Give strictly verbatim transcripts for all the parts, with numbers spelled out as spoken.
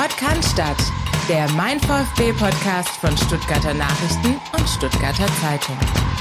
Podcast, der Mein VfB-Podcast von Stuttgarter Nachrichten und Stuttgarter Zeitung.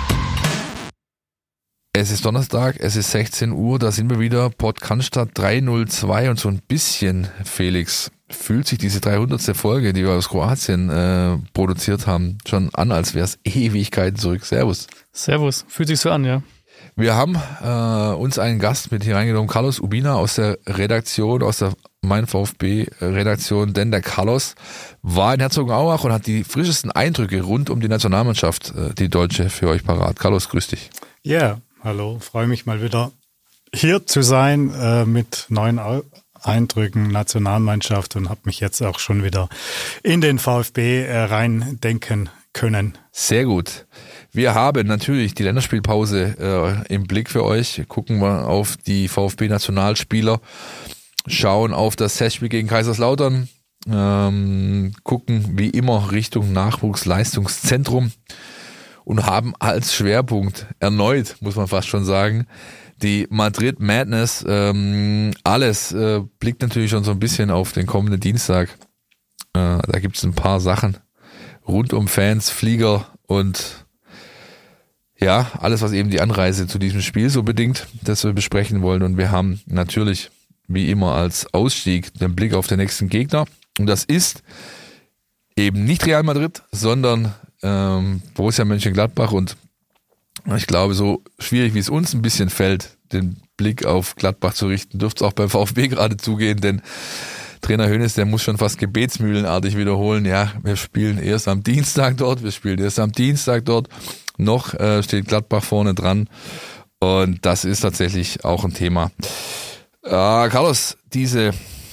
Es ist Donnerstag, es ist sechzehn Uhr, da sind wir wieder, Podcast dreihundertzwei und so ein bisschen, Felix, fühlt sich diese dreihundertste Folge, die wir aus Kroatien äh, produziert haben, schon an, als wäre es Ewigkeiten zurück. Servus. Servus, fühlt sich so an, ja. Wir haben äh, uns einen Gast mit hier reingenommen, Carlos Urbina aus der Redaktion, aus der Mein VfB-Redaktion, denn der Carlos war in Herzogenaurach und hat die frischesten Eindrücke rund um die Nationalmannschaft, äh, die Deutsche, für euch parat. Carlos, grüß dich. Ja, yeah, hallo, freue mich mal wieder hier zu sein äh, mit neuen Eindrücken Nationalmannschaft und habe mich jetzt auch schon wieder in den VfB äh, reindenken können. Sehr gut. Wir haben natürlich die Länderspielpause äh, im Blick für euch. Gucken wir auf die VfB-Nationalspieler, schauen auf das Testspiel gegen Kaiserslautern, ähm, gucken wie immer Richtung Nachwuchsleistungszentrum und haben als Schwerpunkt erneut, muss man fast schon sagen, die Madrid Madness. Ähm, alles äh, blickt natürlich schon so ein bisschen auf den kommenden Dienstag. Äh, da gibt es ein paar Sachen rund um Fans, Flieger und ja, alles, was eben die Anreise zu diesem Spiel so bedingt, das wir besprechen wollen. Und wir haben natürlich, wie immer, als Ausstieg den Blick auf den nächsten Gegner. Und das ist eben nicht Real Madrid, sondern ähm, Borussia Mönchengladbach. Und ich glaube, so schwierig wie es uns ein bisschen fällt, den Blick auf Gladbach zu richten, dürfte es auch beim VfB gerade zugehen, denn Trainer Hoeneß, der muss schon fast gebetsmühlenartig wiederholen, ja, wir spielen erst am Dienstag dort, wir spielen erst am Dienstag dort. Noch äh, steht Gladbach vorne dran und das ist tatsächlich auch ein Thema. Äh, Carlos, diese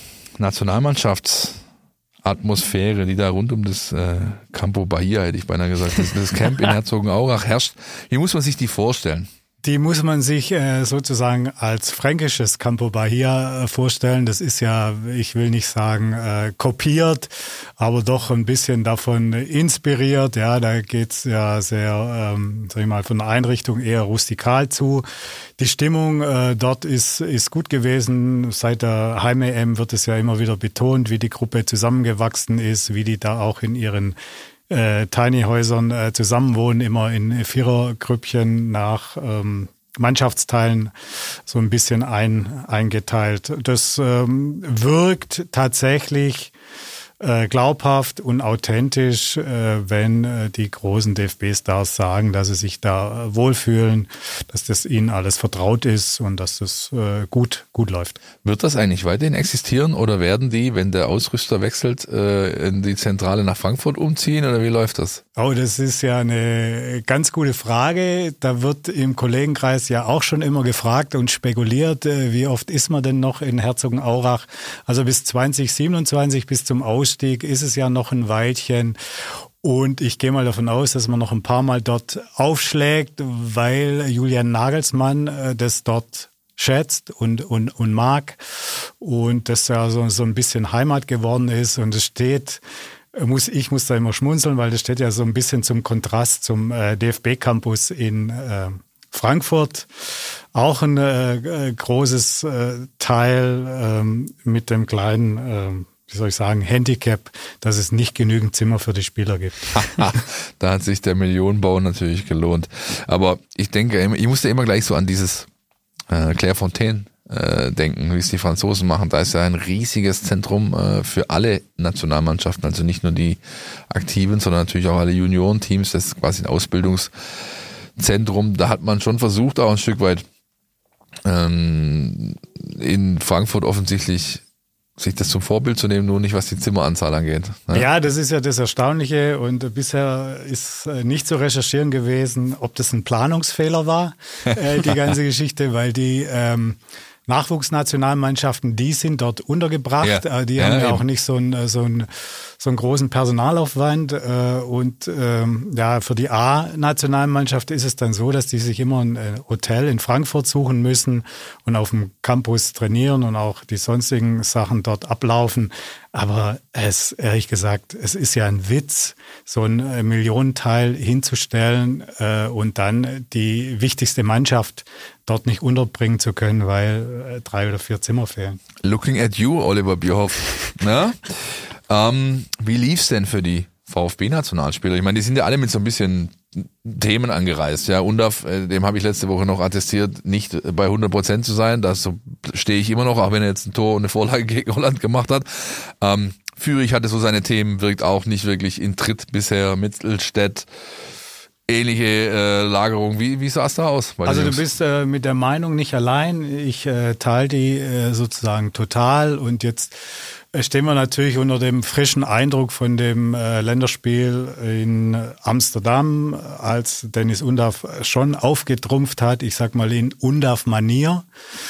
Nationalmannschaftsatmosphäre, die da rund um das äh, Campo Bahia, hätte ich beinahe gesagt, das, das Camp in Herzogenaurach herrscht, wie muss man sich die vorstellen? Die muss man sich äh, sozusagen als fränkisches Campo Bahia äh, vorstellen. Das ist ja, ich will nicht sagen äh, kopiert, aber doch ein bisschen davon inspiriert. Ja, da geht's ja sehr, ähm, sag ich mal, von der Einrichtung eher rustikal zu. Die Stimmung äh, dort ist ist gut gewesen. Seit der Heim-E M wird es ja immer wieder betont, wie die Gruppe zusammengewachsen ist, wie die da auch in ihren Äh, Tiny-Häusern äh, zusammenwohnen, immer in Vierergrüppchen nach ähm, Mannschaftsteilen so ein bisschen ein, eingeteilt. Das ähm, wirkt tatsächlich äh, glaubhaft und authentisch, äh, wenn äh, die großen D F B-Stars sagen, dass sie sich da äh, wohlfühlen, dass das ihnen alles vertraut ist und dass das äh, gut gut läuft. Wird das eigentlich weiterhin existieren oder werden die, wenn der Ausrüster wechselt, äh, in die Zentrale nach Frankfurt umziehen oder wie läuft das? Oh, das ist ja eine ganz gute Frage. Da wird im Kollegenkreis ja auch schon immer gefragt und spekuliert, äh, wie oft ist man denn noch in Herzogenaurach? Also bis zwanzig siebenundzwanzig, bis zum Ausstieg ist es ja noch ein Weilchen. Und ich gehe mal davon aus, dass man noch ein paar Mal dort aufschlägt, weil Julian Nagelsmann äh, das dort schätzt und, und, und mag und das ja so, so ein bisschen Heimat geworden ist. Und es steht, muss, ich muss da immer schmunzeln, weil das steht ja so ein bisschen zum Kontrast zum äh, D F B-Campus in äh, Frankfurt. Auch ein äh, großes äh, Teil äh, mit dem kleinen äh, wie soll ich sagen, Handicap, dass es nicht genügend Zimmer für die Spieler gibt. Da hat sich der Millionenbau natürlich gelohnt. Aber ich denke, ich musste immer gleich so an dieses äh, Clairefontaine äh, denken, wie es die Franzosen machen. Da ist ja ein riesiges Zentrum äh, für alle Nationalmannschaften, also nicht nur die Aktiven, sondern natürlich auch alle Juniorenteams. Das ist quasi ein Ausbildungszentrum. Da hat man schon versucht, auch ein Stück weit ähm, in Frankfurt offensichtlich sich das zum Vorbild zu nehmen, nur nicht, was die Zimmeranzahl angeht. Ne? Ja, das ist ja das Erstaunliche und bisher ist nicht zu recherchieren gewesen, ob das ein Planungsfehler war, äh, die ganze Geschichte, weil die ähm, Nachwuchsnationalmannschaften, die sind dort untergebracht, ja. die ja, haben ja eben auch nicht so einen, so einen, so einen großen Personalaufwand äh, und ähm, ja, für die A-Nationalmannschaft ist es dann so, dass die sich immer ein Hotel in Frankfurt suchen müssen und auf dem Campus trainieren und auch die sonstigen Sachen dort ablaufen. Aber es, ehrlich gesagt, es ist ja ein Witz, so ein Millionenteil hinzustellen äh, und dann die wichtigste Mannschaft dort nicht unterbringen zu können, weil äh, drei oder vier Zimmer fehlen. Looking at you, Oliver Bierhoff. Na? Ähm, wie lief's denn für die VfB-Nationalspieler? Ich meine, die sind ja alle mit so ein bisschen Themen angereist. Ja, Undav, dem habe ich letzte Woche noch attestiert, nicht bei hundert Prozent zu sein. Da so stehe ich immer noch, auch wenn er jetzt ein Tor und eine Vorlage gegen Holland gemacht hat. Ähm, Führig hatte so seine Themen, wirkt auch nicht wirklich in Tritt bisher. Mittelstädt, ähnliche äh, Lagerung. Wie, wie sah es da aus? Also du bist äh, mit der Meinung nicht allein. Ich äh, teile die äh, sozusagen total. Und jetzt stehen wir natürlich unter dem frischen Eindruck von dem äh, Länderspiel in Amsterdam, als Deniz Undav schon aufgetrumpft hat, ich sag mal in Undav-Manier.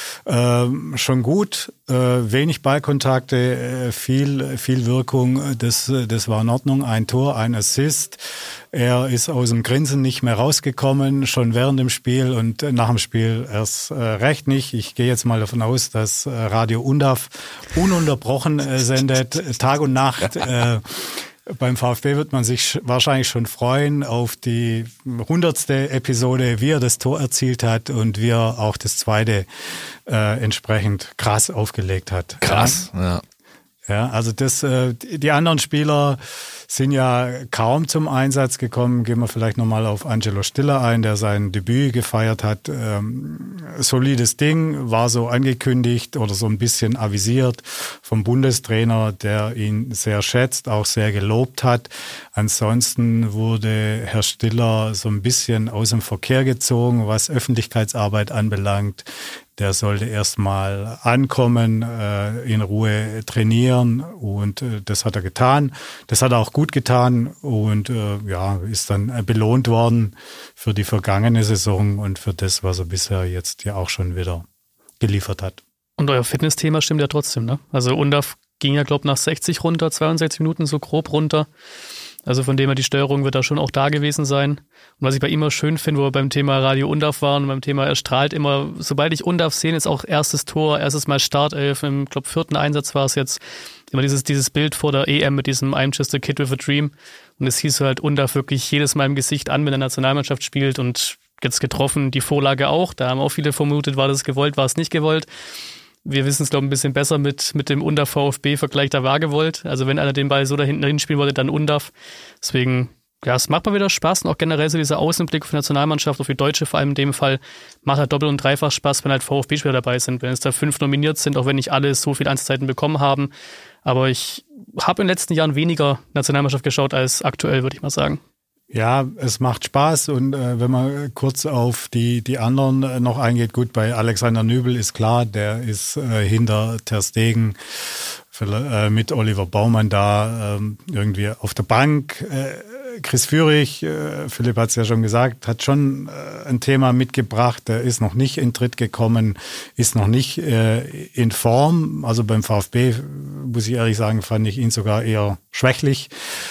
Äh, schon gut, äh, wenig Ballkontakte, äh, viel, viel Wirkung, das, das war in Ordnung. Ein Tor, ein Assist. Er ist aus dem Grinsen nicht mehr rausgekommen, schon während dem Spiel und nach dem Spiel erst äh, recht nicht. Ich gehe jetzt mal davon aus, dass äh, Radio Undav ununterbrochen äh, sendet, Tag und Nacht. Äh, beim VfB wird man sich wahrscheinlich schon freuen auf die hundertste Episode, wie er das Tor erzielt hat und wie er auch das zweite äh, entsprechend krass aufgelegt hat. Krass, ja. Ja, also das, äh, die anderen Spieler sind ja kaum zum Einsatz gekommen. Gehen wir vielleicht nochmal auf Angelo Stiller ein, der sein Debüt gefeiert hat. Ähm, solides Ding, war so angekündigt oder so ein bisschen avisiert vom Bundestrainer, der ihn sehr schätzt, auch sehr gelobt hat. Ansonsten wurde Herr Stiller so ein bisschen aus dem Verkehr gezogen, was Öffentlichkeitsarbeit anbelangt. Der sollte erstmal ankommen, äh, in Ruhe trainieren und äh, das hat er getan. Das hat er auch gut getan und äh, ja, ist dann belohnt worden für die vergangene Saison und für das, was er bisher jetzt ja auch schon wieder geliefert hat. Und euer Fitnessthema stimmt ja trotzdem, ne? Also Undav ging ja, glaube ich, nach sechzig runter, zweiundsechzig Minuten so grob runter. Also von dem her, die Steuerung wird da schon auch da gewesen sein. Und was ich bei ihm immer schön finde, wo wir beim Thema Radio Undav waren, beim Thema er strahlt immer, sobald ich Undav sehe, ist auch erstes Tor, erstes Mal Startelf, im, glaube vierten Einsatz war es jetzt, immer dieses dieses Bild vor der E M mit diesem I'm just a kid with a dream. Und es hieß halt Undav wirklich jedes Mal im Gesicht an, wenn der Nationalmannschaft spielt und jetzt getroffen, die Vorlage auch. Da haben auch viele vermutet, war das gewollt, war es nicht gewollt. Wir wissen es, glaube ich, ein bisschen besser mit, mit dem Undav-VfB-Vergleich, da war gewollt. Also wenn einer den Ball so da hinten hinspielen wollte, dann Undav. Deswegen, ja, es macht mal wieder Spaß und auch generell so dieser Außenblick für die Nationalmannschaft, auch für Deutsche vor allem in dem Fall, macht halt doppelt und dreifach Spaß, wenn halt VfB-Spieler dabei sind. Wenn es da fünf nominiert sind, auch wenn nicht alle so viele Einzelzeiten bekommen haben. Aber ich habe in den letzten Jahren weniger Nationalmannschaft geschaut als aktuell, würde ich mal sagen. Ja, es macht Spaß und äh, wenn man kurz auf die die anderen äh, noch eingeht, gut, bei Alexander Nübel ist klar, der ist äh, hinter Ter Stegen für, äh, mit Oliver Baumann da äh, irgendwie auf der Bank. Äh, Chris Führig, äh, Philipp hat es ja schon gesagt, hat schon äh, ein Thema mitgebracht, der ist noch nicht in Tritt gekommen, ist noch nicht äh, in Form. Also beim VfB, muss ich ehrlich sagen, fand ich ihn sogar eher schwächlich.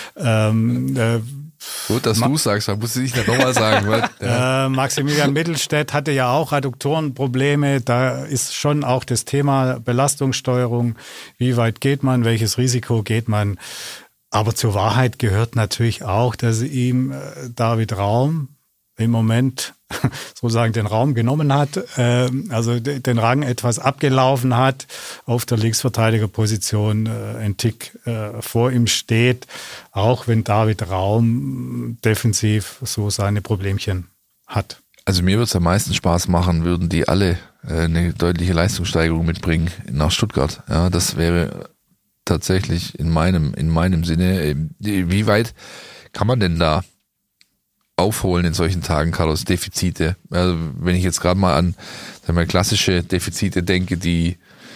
Ähm, äh, Gut, dass Ma- du sagst, man muss es nicht nochmal sagen. Weil, ja. äh, Maximilian Mittelstädt hatte ja auch Adduktorenprobleme. Da ist schon auch das Thema Belastungssteuerung. Wie weit geht man? Welches Risiko geht man? Aber zur Wahrheit gehört natürlich auch, dass ihm äh, David Raum im Moment sozusagen den Raum genommen hat, äh, also de- den Rang etwas abgelaufen hat, auf der Linksverteidigerposition äh, ein Tick äh, vor ihm steht, auch wenn David Raum defensiv so seine Problemchen hat. Also mir würde es am meisten Spaß machen, würden die alle äh, eine deutliche Leistungssteigerung mitbringen nach Stuttgart. Ja, das wäre tatsächlich in meinem in meinem Sinne. Wie weit kann man denn da aufholen in solchen Tagen, Carlos, Defizite? Also wenn ich jetzt gerade mal an sagen wir, klassische Defizite denke, die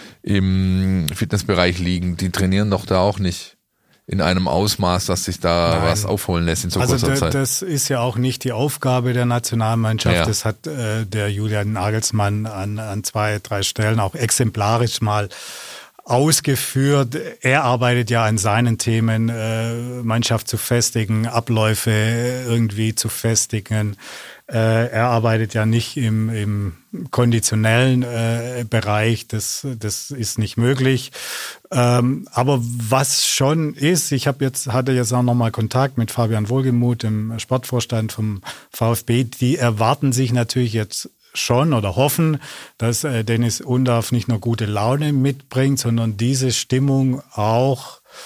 im Fitnessbereich liegen, die trainieren doch da auch nicht in einem Ausmaß, dass sich da Nein. was aufholen lässt in so also kurzer d- Zeit. Das ist ja auch nicht die Aufgabe der Nationalmannschaft. Ja. Das hat äh, der Julian Nagelsmann an, an zwei, drei Stellen auch exemplarisch mal ausgeführt. Er arbeitet ja an seinen Themen, äh, Mannschaft zu festigen, Abläufe irgendwie zu festigen. Äh, er arbeitet ja nicht im, im konditionellen äh, Bereich, das, das ist nicht möglich. Ähm, aber was schon ist, ich habe jetzt hatte jetzt auch nochmal Kontakt mit Fabian Wohlgemuth, dem Sportvorstand vom VfB, die erwarten sich natürlich jetzt schon oder hoffen, dass äh, Deniz Undav nicht nur gute Laune mitbringt, sondern diese Stimmung auch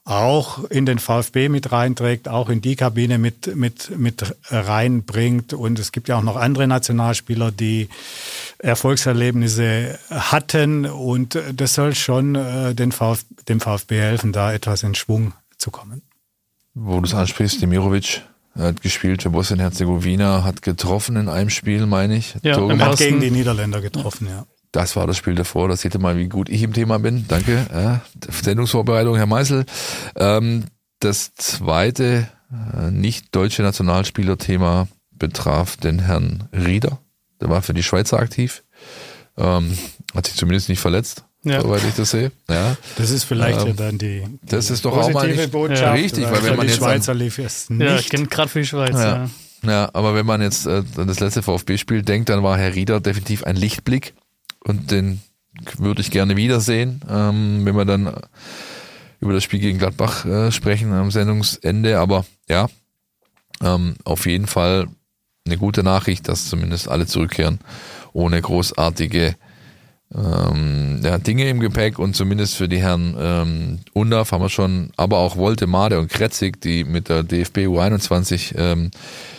auch in den VfB mit reinträgt, auch in die Kabine mit, mit, mit reinbringt. Und es gibt ja auch noch andere Nationalspieler, die Erfolgserlebnisse hatten. Und das soll schon äh, den Vf, dem VfB helfen, da etwas in Schwung zu kommen. Wo du es ansprichst, Demirovic hat gespielt für Bosnien-Herzegowina, hat getroffen in einem Spiel, meine ich. Ja, so hat gegen die Niederländer getroffen, ja. Das war das Spiel davor. Das seht ihr mal, wie gut ich im Thema bin. Danke. Ja, Sendungsvorbereitung, Herr Meißel. Ähm, das zweite äh, nicht deutsche Nationalspieler-Thema betraf den Herrn Rieder. Der war für die Schweizer aktiv. Ähm, hat sich zumindest nicht verletzt, ja. Soweit ich das sehe. Ja. Das ist vielleicht ähm, ja dann die, die das ist doch auch mal nicht Botschaft, ja. richtig, weil, weil wenn man die jetzt Schweizer lief es nicht. Ja, gerade für die Schweiz. Ja. Ja. ja, aber wenn man jetzt äh, an das letzte VfB-Spiel denkt, dann war Herr Rieder definitiv ein Lichtblick. Und den würde ich gerne wiedersehen, ähm, wenn wir dann über das Spiel gegen Gladbach äh, sprechen am Sendungsende. Aber ja, ähm, auf jeden Fall eine gute Nachricht, dass zumindest alle zurückkehren ohne großartige ähm, ja, Dinge im Gepäck. Und zumindest für die Herren ähm, Undav haben wir schon, aber auch Wolte, Made und Kretzig, die mit der D F B U einundzwanzig ähm,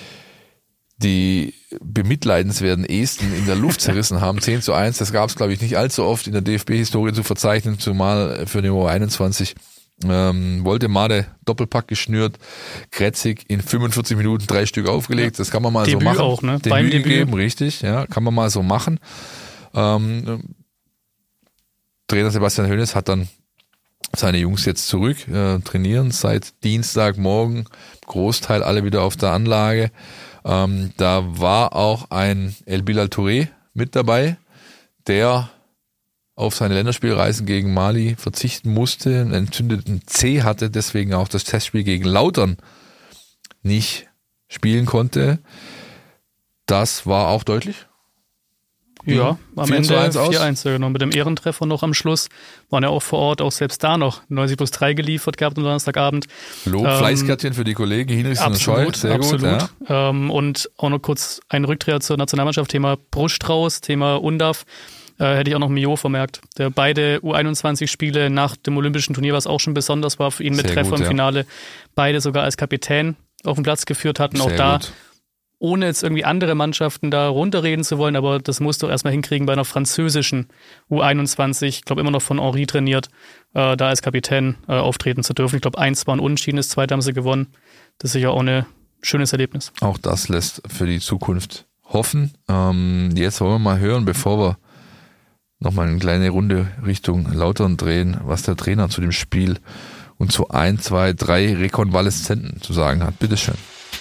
die bemitleidenswerten Esten in der Luft zerrissen haben, zehn zu eins, das gab es, glaube ich, nicht allzu oft in der D F B-Historie zu verzeichnen, zumal für den U einundzwanzig. Ähm, Woltemade Doppelpack geschnürt, Kretzig in fünfundvierzig Minuten drei Stück aufgelegt, das kann man mal Debüt so machen. auch, ne? Debüt Beim Debüt gegeben, richtig, ja, kann man mal so machen. Ähm, Trainer Sebastian Hoeneß hat dann seine Jungs jetzt zurück, äh, trainieren seit Dienstagmorgen, Großteil alle wieder auf der Anlage. Ähm, da war auch ein El Bilal Touré mit dabei, der auf seine Länderspielreisen gegen Mali verzichten musste, einen entzündeten Zeh hatte, deswegen auch das Testspiel gegen Lautern nicht spielen konnte. Das war auch deutlich. Ja, am vier zu Ende eins aus. vier eins, ja, genau. Mit dem Ehrentreffer noch am Schluss waren ja auch vor Ort, auch selbst da noch neunzig plus drei geliefert gehabt am Donnerstagabend. Lob, ähm, Fleißkärtchen für die Kollegen Hinrichsen und Scheu. Sehr absolut. gut. Ja. Ähm, und auch noch kurz ein Rückdreher zur Nationalmannschaft, Thema Bruststrauß, Thema Undav. Äh, hätte ich auch noch Mio vermerkt. Der beide U einundzwanzig-Spiele nach dem Olympischen Turnier, was auch schon besonders war für ihn mit Sehr Treffer gut, im ja. Finale, beide sogar als Kapitän auf den Platz geführt hatten. Auch Sehr da gut. ohne jetzt irgendwie andere Mannschaften da runterreden zu wollen, aber das musst du erstmal hinkriegen bei einer französischen U einundzwanzig, ich glaube immer noch von Henri trainiert, äh, da als Kapitän äh, auftreten zu dürfen. Ich glaube, eins war ein Unentschieden, das zweite haben sie gewonnen. Das ist sicher auch ein schönes Erlebnis. Auch das lässt für die Zukunft hoffen. Ähm, jetzt wollen wir mal hören, bevor wir nochmal eine kleine Runde Richtung Lautern drehen, was der Trainer zu dem Spiel und zu ein, zwei, drei Rekonvaleszenten zu sagen hat. Bitteschön.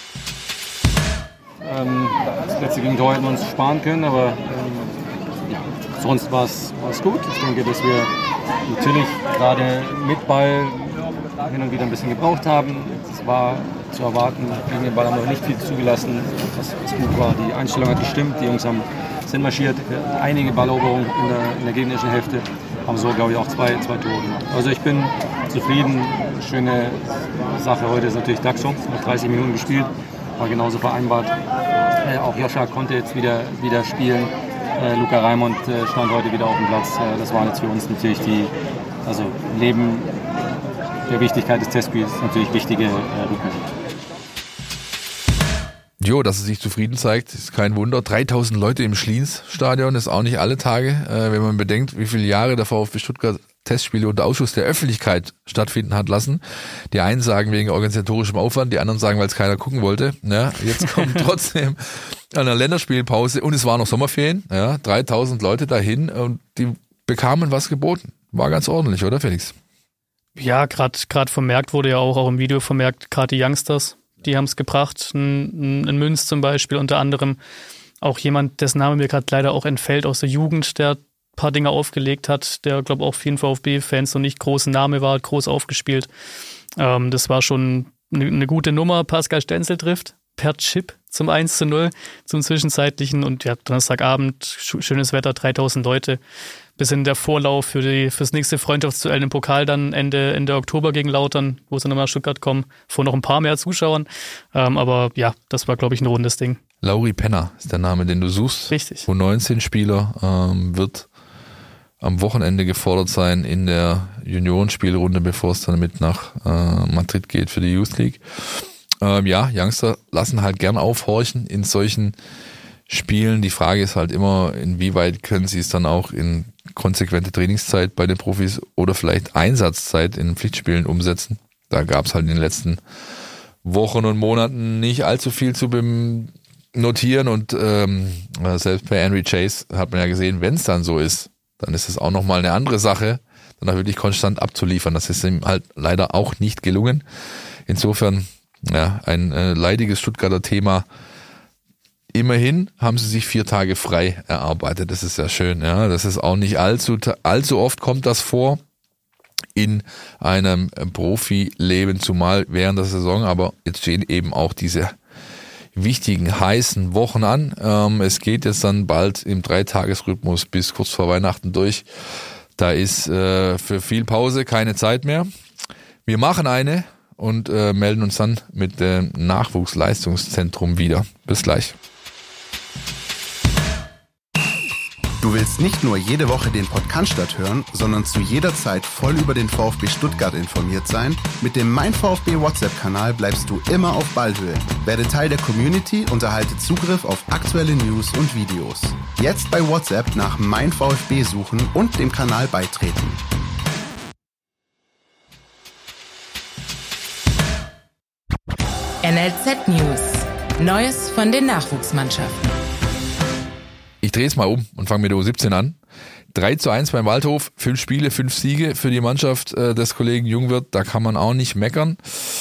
Ähm, das letzte Gegentor hätten wir uns sparen können, aber ähm, ja, sonst war es gut. Ich denke, dass wir natürlich gerade mit Ball hin und wieder ein bisschen gebraucht haben. Es war zu erwarten, gegen den Ball haben wir nicht viel zugelassen, was, was gut war. Die Einstellung hat gestimmt, die Jungs haben, sind marschiert, einige Balleroberungen in der, in der gegnerischen Hälfte, haben so, glaube ich, auch zwei, zwei Tore gemacht. Also ich bin zufrieden, schöne Sache heute ist natürlich Daxo, nach dreißig Minuten gespielt. War genauso vereinbart. Äh, auch Joscha konnte jetzt wieder, wieder spielen. Äh, Luca Raimund äh, stand heute wieder auf dem Platz. Äh, das waren jetzt für uns natürlich die, also neben der Wichtigkeit des Testspiels natürlich wichtige äh, Rückmeldungen. Jo, dass er sich zufrieden zeigt, ist kein Wunder. dreitausend Leute im Schliens-Stadion ist auch nicht alle Tage. Äh, wenn man bedenkt, wie viele Jahre der VfB Stuttgart Testspiele unter Ausschuss der Öffentlichkeit stattfinden hat lassen. Die einen sagen wegen organisatorischem Aufwand, die anderen sagen, weil es keiner gucken wollte. Ja, jetzt kommt trotzdem eine Länderspielpause und es waren noch Sommerferien. Ja, dreitausend Leute dahin und die bekamen was geboten. War ganz ordentlich, oder Felix? Ja, gerade gerade vermerkt wurde ja auch, auch im Video vermerkt, gerade die Youngsters, die haben es gebracht. Ein, ein Münz zum Beispiel unter anderem. Auch jemand, dessen Name mir gerade leider auch entfällt aus der Jugend, der paar Dinge aufgelegt hat, der, glaube ich, auch vielen VfB-Fans noch nicht großen Name war, hat groß aufgespielt. Ähm, das war schon eine, eine gute Nummer. Pascal Stenzel trifft per Chip zum eins zu null, zum Zwischenzeitlichen. Und ja, Donnerstagabend, schönes Wetter, dreitausend Leute. Bisschen der Vorlauf für die fürs nächste Freundschaftsduell im Pokal dann Ende, Ende Oktober gegen Lautern, wo sie nochmal nach Stuttgart kommen, vor noch ein paar mehr Zuschauern. Ähm, aber ja, das war, glaube ich, ein rundes Ding. Lauri Penner ist der Name, den du suchst. Richtig. U neunzehn Spieler ähm, wird am Wochenende gefordert sein in der Juniorenspielrunde, bevor es dann mit nach äh, Madrid geht für die Youth League. Ähm, ja, Youngster lassen halt gern aufhorchen in solchen Spielen. Die Frage ist halt immer, inwieweit können sie es dann auch in konsequente Trainingszeit bei den Profis oder vielleicht Einsatzzeit in Pflichtspielen umsetzen. Da gab es halt in den letzten Wochen und Monaten nicht allzu viel zu notieren und ähm, selbst bei Henry Chase hat man ja gesehen, wenn es dann so ist, dann ist es auch nochmal eine andere Sache, dann auch wirklich konstant abzuliefern. Das ist ihm halt leider auch nicht gelungen. Insofern ja, ein äh, leidiges Stuttgarter Thema. Immerhin haben sie sich vier Tage frei erarbeitet. Das ist ja schön. Ja, das ist auch nicht allzu allzu oft kommt das vor in einem Profileben, zumal während der Saison. Aber jetzt stehen eben auch diese wichtigen heißen Wochen an. Ähm, es geht jetzt dann bald im Dreitagesrhythmus bis kurz vor Weihnachten durch. Da ist äh, für viel Pause keine Zeit mehr. Wir machen eine und äh, melden uns dann mit dem Nachwuchsleistungszentrum wieder. Bis gleich. Du willst nicht nur jede Woche den Podcast hören, sondern zu jeder Zeit voll über den VfB Stuttgart informiert sein? Mit dem Mein VfB WhatsApp-Kanal bleibst du immer auf Ballhöhe. Werde Teil der Community und erhalte Zugriff auf aktuelle News und Videos. Jetzt bei WhatsApp nach Mein VfB suchen und dem Kanal beitreten. N L Z News. Neues von den Nachwuchsmannschaften. Ich drehe es mal um und fange mit der U siebzehn an. drei zu eins beim Waldhof, fünf Spiele, fünf Siege für die Mannschaft äh, des Kollegen Jungwirth, da kann man auch nicht meckern.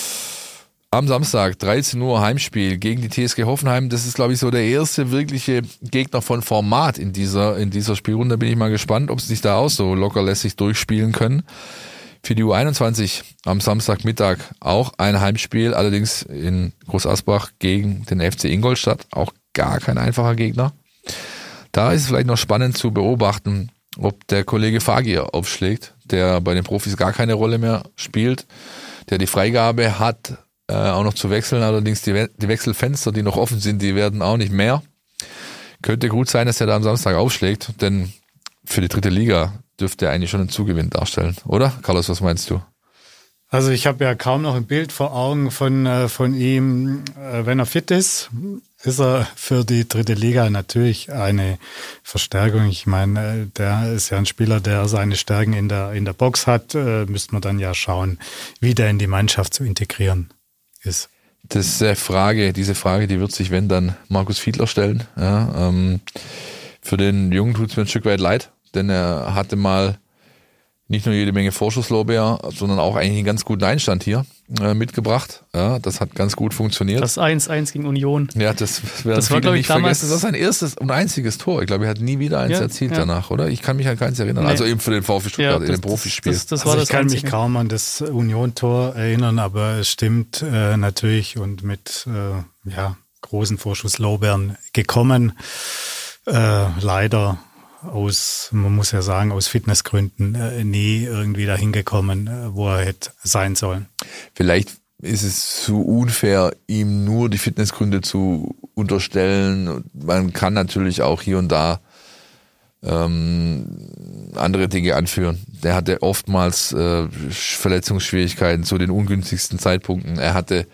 Am Samstag, dreizehn Uhr Heimspiel gegen die T S G Hoffenheim, das ist glaube ich so der erste wirkliche Gegner von Format in dieser in dieser Spielrunde, da bin ich mal gespannt, ob sie sich da auch so locker lässig durchspielen können. Für die U einundzwanzig am Samstagmittag auch ein Heimspiel, allerdings in Groß-Asbach gegen den F C Ingolstadt, auch gar kein einfacher Gegner. Da ist es vielleicht noch spannend zu beobachten, ob der Kollege Fagir aufschlägt, der bei den Profis gar keine Rolle mehr spielt, der die Freigabe hat, äh, auch noch zu wechseln. Allerdings die, We- die Wechselfenster, die noch offen sind, die werden auch nicht mehr. Könnte gut sein, dass er da am Samstag aufschlägt, denn für die dritte Liga dürfte er eigentlich schon einen Zugewinn darstellen. Oder? Carlos, was meinst du? Also ich habe ja kaum noch ein Bild vor Augen von, von ihm. Wenn er fit ist, ist er für die dritte Liga natürlich eine Verstärkung. Ich meine, der ist ja ein Spieler, der seine Stärken in der, in der Box hat. Müsste man dann ja schauen, wie der in die Mannschaft zu integrieren ist. Das ist eine Frage, diese Frage, die wird sich, wenn, dann Markus Fiedler stellen. Ja, ähm, für den Jungen tut es mir ein Stück weit leid, denn er hatte mal nicht nur jede Menge Vorschusslorbeer, sondern auch eigentlich einen ganz guten Einstand hier äh, mitgebracht. Ja, das hat ganz gut funktioniert. Das eins eins gegen Union. Ja, das werden das war, viele ich, nicht damals vergessen. Das ist sein erstes und einziges Tor. Ich glaube, er hat nie wieder eins ja, erzielt ja. danach, oder? Ich kann mich an keins erinnern. Nee. Also eben für den VfB Stuttgart ja, in dem Profispiel. Das, das, das war also das ich kann Einzige. mich kaum an das Union-Tor erinnern, aber es stimmt äh, natürlich und mit äh, ja, großen Vorschusslorbeeren gekommen. Äh, leider aus, man muss ja sagen, aus Fitnessgründen äh, nie irgendwie dahin gekommen, äh, wo er hätte sein sollen. Vielleicht ist es zu unfair, ihm nur die Fitnessgründe zu unterstellen. Man kann natürlich auch hier und da ähm, andere Dinge anführen. Der hatte oftmals äh, Verletzungsschwierigkeiten zu den ungünstigsten Zeitpunkten. Er hatte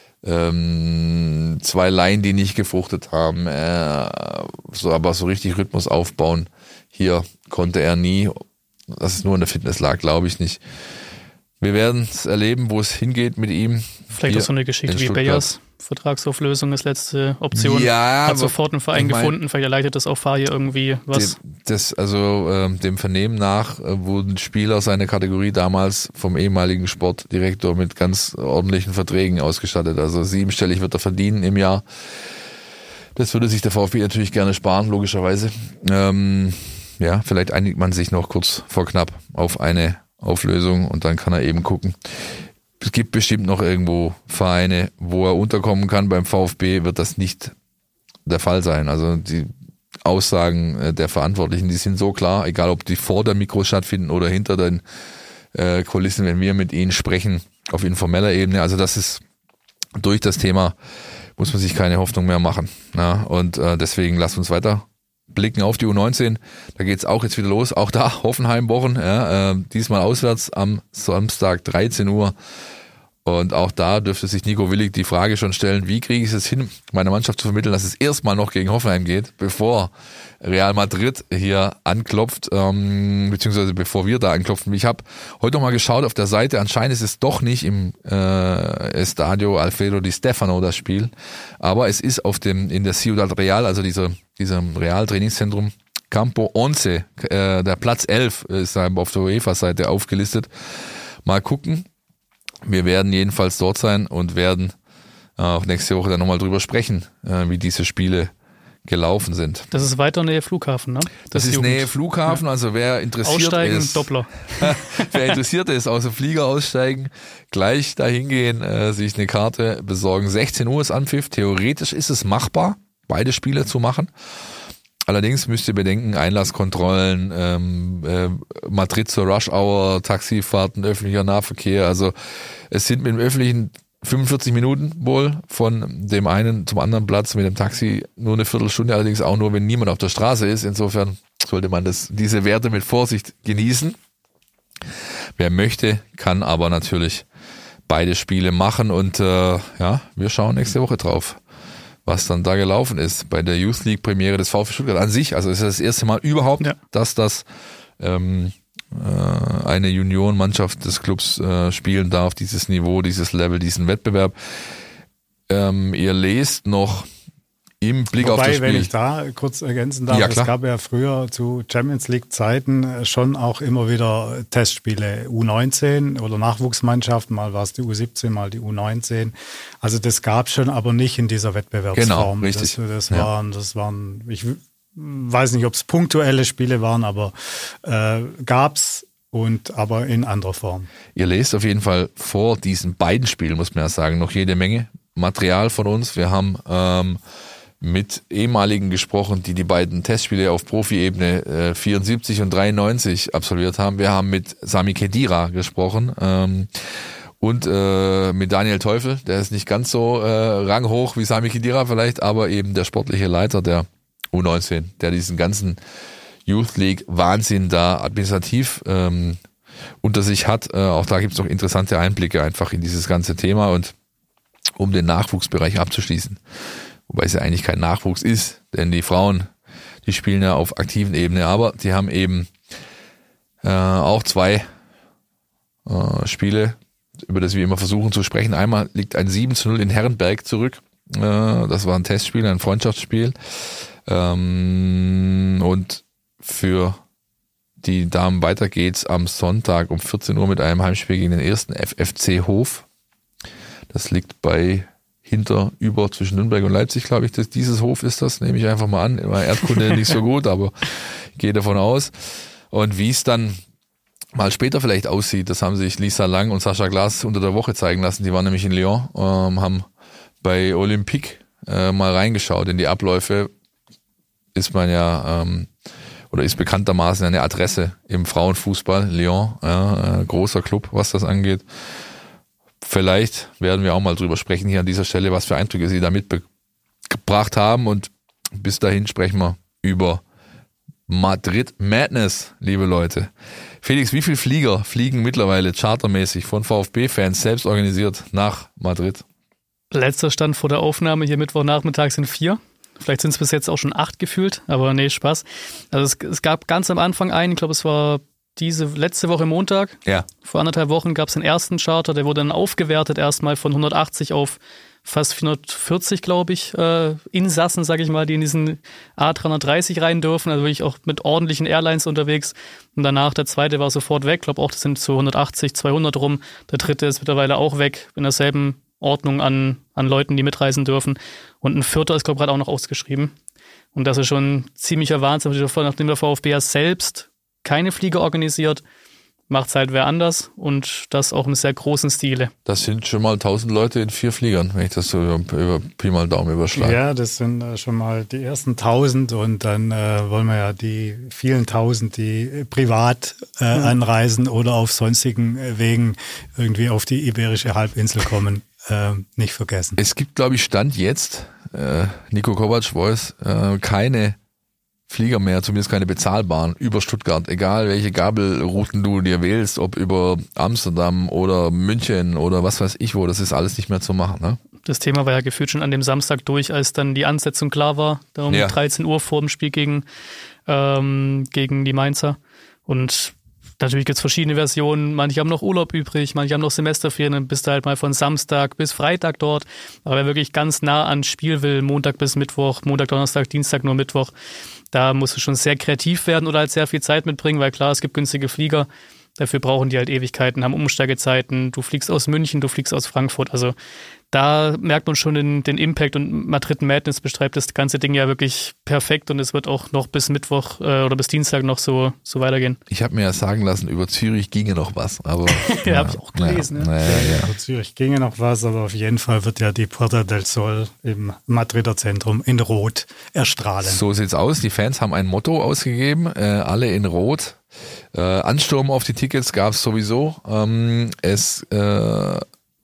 ähm, zwei Laien, die nicht gefruchtet haben. Äh, so, aber so richtig Rhythmus aufbauen, hier konnte er nie. Das ist nur in der Fitness lag, glaube ich nicht. Wir werden es erleben, wo es hingeht mit ihm. Vielleicht auch so eine Geschichte wie Bayers. Vertragsauflösung ist letzte Option. Ja, hat sofort einen Verein ich mein, gefunden. Vielleicht erleichtert das auch Fahir irgendwie was. Das, also ähm, dem Vernehmen nach äh, wurden Spieler seiner Kategorie damals vom ehemaligen Sportdirektor mit ganz ordentlichen Verträgen ausgestattet. Also siebenstellig wird er verdienen im Jahr. Das würde sich der VfB natürlich gerne sparen, logischerweise. Ähm, ja, vielleicht einigt man sich noch kurz vor knapp auf eine Auflösung und dann kann er eben gucken. Es gibt bestimmt noch irgendwo Vereine, wo er unterkommen kann. Beim VfB wird das nicht der Fall sein. Also die Aussagen der Verantwortlichen, die sind so klar, egal ob die vor der Mikros stattfinden oder hinter den äh, Kulissen, wenn wir mit ihnen sprechen, auf informeller Ebene. Also das ist durch das Thema, muss man sich keine Hoffnung mehr machen. Ja, und äh, deswegen lasst uns weiter blicken auf die U neunzehn. Da geht's auch jetzt wieder los. Auch da Hoffenheim-Wochen. Ja, äh, diesmal auswärts am Samstag dreizehn Uhr. Und auch da dürfte sich Nico Willig die Frage schon stellen, wie kriege ich es hin, meiner Mannschaft zu vermitteln, dass es erstmal noch gegen Hoffenheim geht, bevor Real Madrid hier anklopft, ähm, beziehungsweise bevor wir da anklopfen. Ich habe heute noch mal geschaut auf der Seite, anscheinend ist es doch nicht im äh, Estadio Alfredo Di Stefano das Spiel, aber es ist auf dem in der Ciudad Real, also dieser diesem Real-Trainingszentrum Campo Once, äh, der Platz elf ist da auf der UEFA-Seite aufgelistet. Mal gucken. Wir werden jedenfalls dort sein und werden auch nächste Woche dann nochmal drüber sprechen, wie diese Spiele gelaufen sind. Das ist weiter Nähe Flughafen, ne? Das, das ist Jugend. Nähe Flughafen, also wer interessiert aussteigen, ist, Doppler. wer interessiert ist, aus dem Flieger aussteigen, gleich dahin gehen, äh, sich eine Karte besorgen. sechzehn Uhr ist Anpfiff, theoretisch ist es machbar, beide Spiele zu machen. Allerdings müsst ihr bedenken, Einlasskontrollen, ähm, äh, Madrid zur Rush Hour, Taxifahrten, öffentlicher Nahverkehr. Also es sind mit dem öffentlichen fünfundvierzig Minuten wohl von dem einen zum anderen Platz, mit dem Taxi nur eine Viertelstunde, allerdings auch nur, wenn niemand auf der Straße ist. Insofern sollte man das diese Werte mit Vorsicht genießen. Wer möchte, kann aber natürlich beide Spiele machen und äh, ja, wir schauen nächste Woche drauf, was dann da gelaufen ist bei der Youth League Premiere des VfB Stuttgart an sich. Also es ist das erste Mal überhaupt, ja. dass das ähm, äh, eine Juniorenmannschaft des Clubs äh, spielen darf, dieses Niveau, dieses Level, diesen Wettbewerb. Ähm, ihr lest noch im Blick Wobei, auf das Spiel. Wenn ich da kurz ergänzen darf, ja, klar. Es gab ja früher zu Champions League Zeiten schon auch immer wieder Testspiele, U neunzehn oder Nachwuchsmannschaften, mal war es die U siebzehn, mal die U neunzehn. Also das gab es schon, aber nicht in dieser Wettbewerbsform. Genau, richtig. Das, das ja. waren, das waren, ich weiß nicht, ob es punktuelle Spiele waren, aber äh, gab's. Und aber in anderer Form. Ihr lest auf jeden Fall vor diesen beiden Spielen, muss man ja sagen, noch jede Menge Material von uns. Wir haben ähm, mit ehemaligen gesprochen, die die beiden Testspiele auf Profi-Ebene äh, vierundsiebzig und dreiundneunzig absolviert haben. Wir haben mit Sami Khedira gesprochen ähm, und äh, mit Daniel Teufel. Der ist nicht ganz so äh, ranghoch wie Sami Khedira vielleicht, aber eben der sportliche Leiter der U neunzehn, der diesen ganzen Youth League Wahnsinn da administrativ ähm, unter sich hat. Äh, auch da gibt's noch interessante Einblicke einfach in dieses ganze Thema und um den Nachwuchsbereich abzuschließen. Wobei es ja eigentlich kein Nachwuchs ist, denn die Frauen, die spielen ja auf aktiven Ebene, aber die haben eben äh, auch zwei äh, Spiele, über das wir immer versuchen zu sprechen. Einmal liegt ein sieben zu null in Herrenberg zurück. Äh, das war ein Testspiel, ein Freundschaftsspiel. Ähm, und für die Damen weiter geht's am Sonntag um vierzehn Uhr mit einem Heimspiel gegen den ersten F F C Hof. Das liegt bei hinter, über zwischen Nürnberg und Leipzig, glaube ich. Das, dieses Hof ist das, nehme ich einfach mal an. Immer Erdkunde nicht so gut, aber ich gehe davon aus. Und wie es dann mal später vielleicht aussieht, das haben sich Lisa Lang und Sascha Glas unter der Woche zeigen lassen. Die waren nämlich in Lyon, ähm, haben bei Olympique äh, mal reingeschaut in die Abläufe. Ist man ja, ähm, oder ist bekanntermaßen eine Adresse im Frauenfußball. Lyon, ja, äh, großer Club, was das angeht. Vielleicht werden wir auch mal drüber sprechen hier an dieser Stelle, was für Eindrücke sie da mitgebracht haben. Und bis dahin sprechen wir über Madrid Madness, liebe Leute. Felix, wie viele Flieger fliegen mittlerweile chartermäßig von VfB-Fans selbst organisiert nach Madrid? Letzter Stand vor der Aufnahme hier Mittwochnachmittag sind vier. Vielleicht sind es bis jetzt auch schon acht gefühlt, aber nee, Spaß. Also es, es gab ganz am Anfang einen, ich glaube es war diese letzte Woche Montag. Ja. Vor anderthalb Wochen gab es den ersten Charter, der wurde dann aufgewertet erstmal von hundertachtzig auf fast vierhundertvierzig, glaube ich, äh, Insassen, sage ich mal, die in diesen A dreihundertdreißig rein dürfen, also wirklich auch mit ordentlichen Airlines unterwegs. Und danach der zweite war sofort weg, ich glaube auch, das sind so hundertachtzig, zweihundert rum. Der dritte ist mittlerweile auch weg, in derselben Ordnung an, an Leuten, die mitreisen dürfen. Und ein vierter ist, glaube ich, gerade auch noch ausgeschrieben. Und das ist schon ziemlicher Wahnsinn, nachdem der VfB ja selbst keine Flieger organisiert, macht es halt wer anders und das auch im sehr großen Stile. Das sind schon mal tausend Leute in vier Fliegern, wenn ich das so über, über Pi mal Daumen überschlage. Ja, das sind äh, schon mal die ersten tausend und dann äh, wollen wir ja die vielen tausend, die privat äh, mhm. anreisen oder auf sonstigen Wegen irgendwie auf die Iberische Halbinsel kommen, äh, nicht vergessen. Es gibt, glaube ich, Stand jetzt, äh, Nico Kovac Voice, äh, keine Flieger mehr, zumindest keine bezahlbaren, über Stuttgart. Egal welche Gabelrouten du dir wählst, ob über Amsterdam oder München oder was weiß ich wo, das ist alles nicht mehr zu machen. Ne? Das Thema war ja gefühlt schon an dem Samstag durch, als dann die Ansetzung klar war, da um ja. dreizehn Uhr vor dem Spiel gegen, ähm, gegen die Mainzer. Und natürlich gibt's verschiedene Versionen. Manche haben noch Urlaub übrig, manche haben noch Semesterferien, dann bist du halt mal von Samstag bis Freitag dort. Aber wer wirklich ganz nah ans Spiel will, Montag bis Mittwoch, Montag, Donnerstag, Dienstag nur Mittwoch, da musst du schon sehr kreativ werden oder halt sehr viel Zeit mitbringen, weil klar, es gibt günstige Flieger. Dafür brauchen die halt Ewigkeiten, haben Umsteigezeiten. Du fliegst aus München, du fliegst aus Frankfurt. Also da merkt man schon den, den Impact, und Madrid Madness beschreibt das ganze Ding ja wirklich perfekt, und es wird auch noch bis Mittwoch äh, oder bis Dienstag noch so, so weitergehen. Ich habe mir ja sagen lassen, über Zürich ginge noch was. Aber ja, ja habe ich auch gelesen. Ja, ja. Ja, ja, ja. Über Zürich ginge noch was, aber auf jeden Fall wird ja die Puerta del Sol im Madrider Zentrum in Rot erstrahlen. So sieht's aus. Die Fans haben ein Motto ausgegeben, äh, alle in Rot. Äh, Ansturm auf die Tickets gab es sowieso. Ähm, es äh,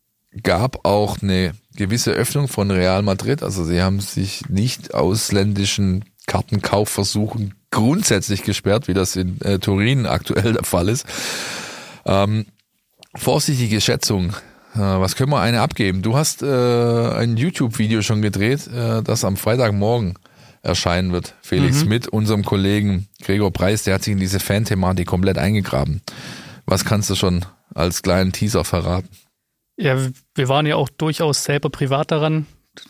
gab auch eine gewisse Öffnung von Real Madrid. Also sie haben sich nicht ausländischen Kartenkaufversuchen grundsätzlich gesperrt, wie das in äh, Turin aktuell der Fall ist. Ähm, vorsichtige Schätzung. Äh, was können wir eine abgeben? Du hast äh, ein YouTube-Video schon gedreht, äh, das am Freitagmorgen erscheinen wird, Felix, mhm. mit unserem Kollegen Gregor Preis, der hat sich in diese Fan-Thematik komplett eingegraben. Was kannst du schon als kleinen Teaser verraten? Ja, wir waren ja auch durchaus selber privat daran,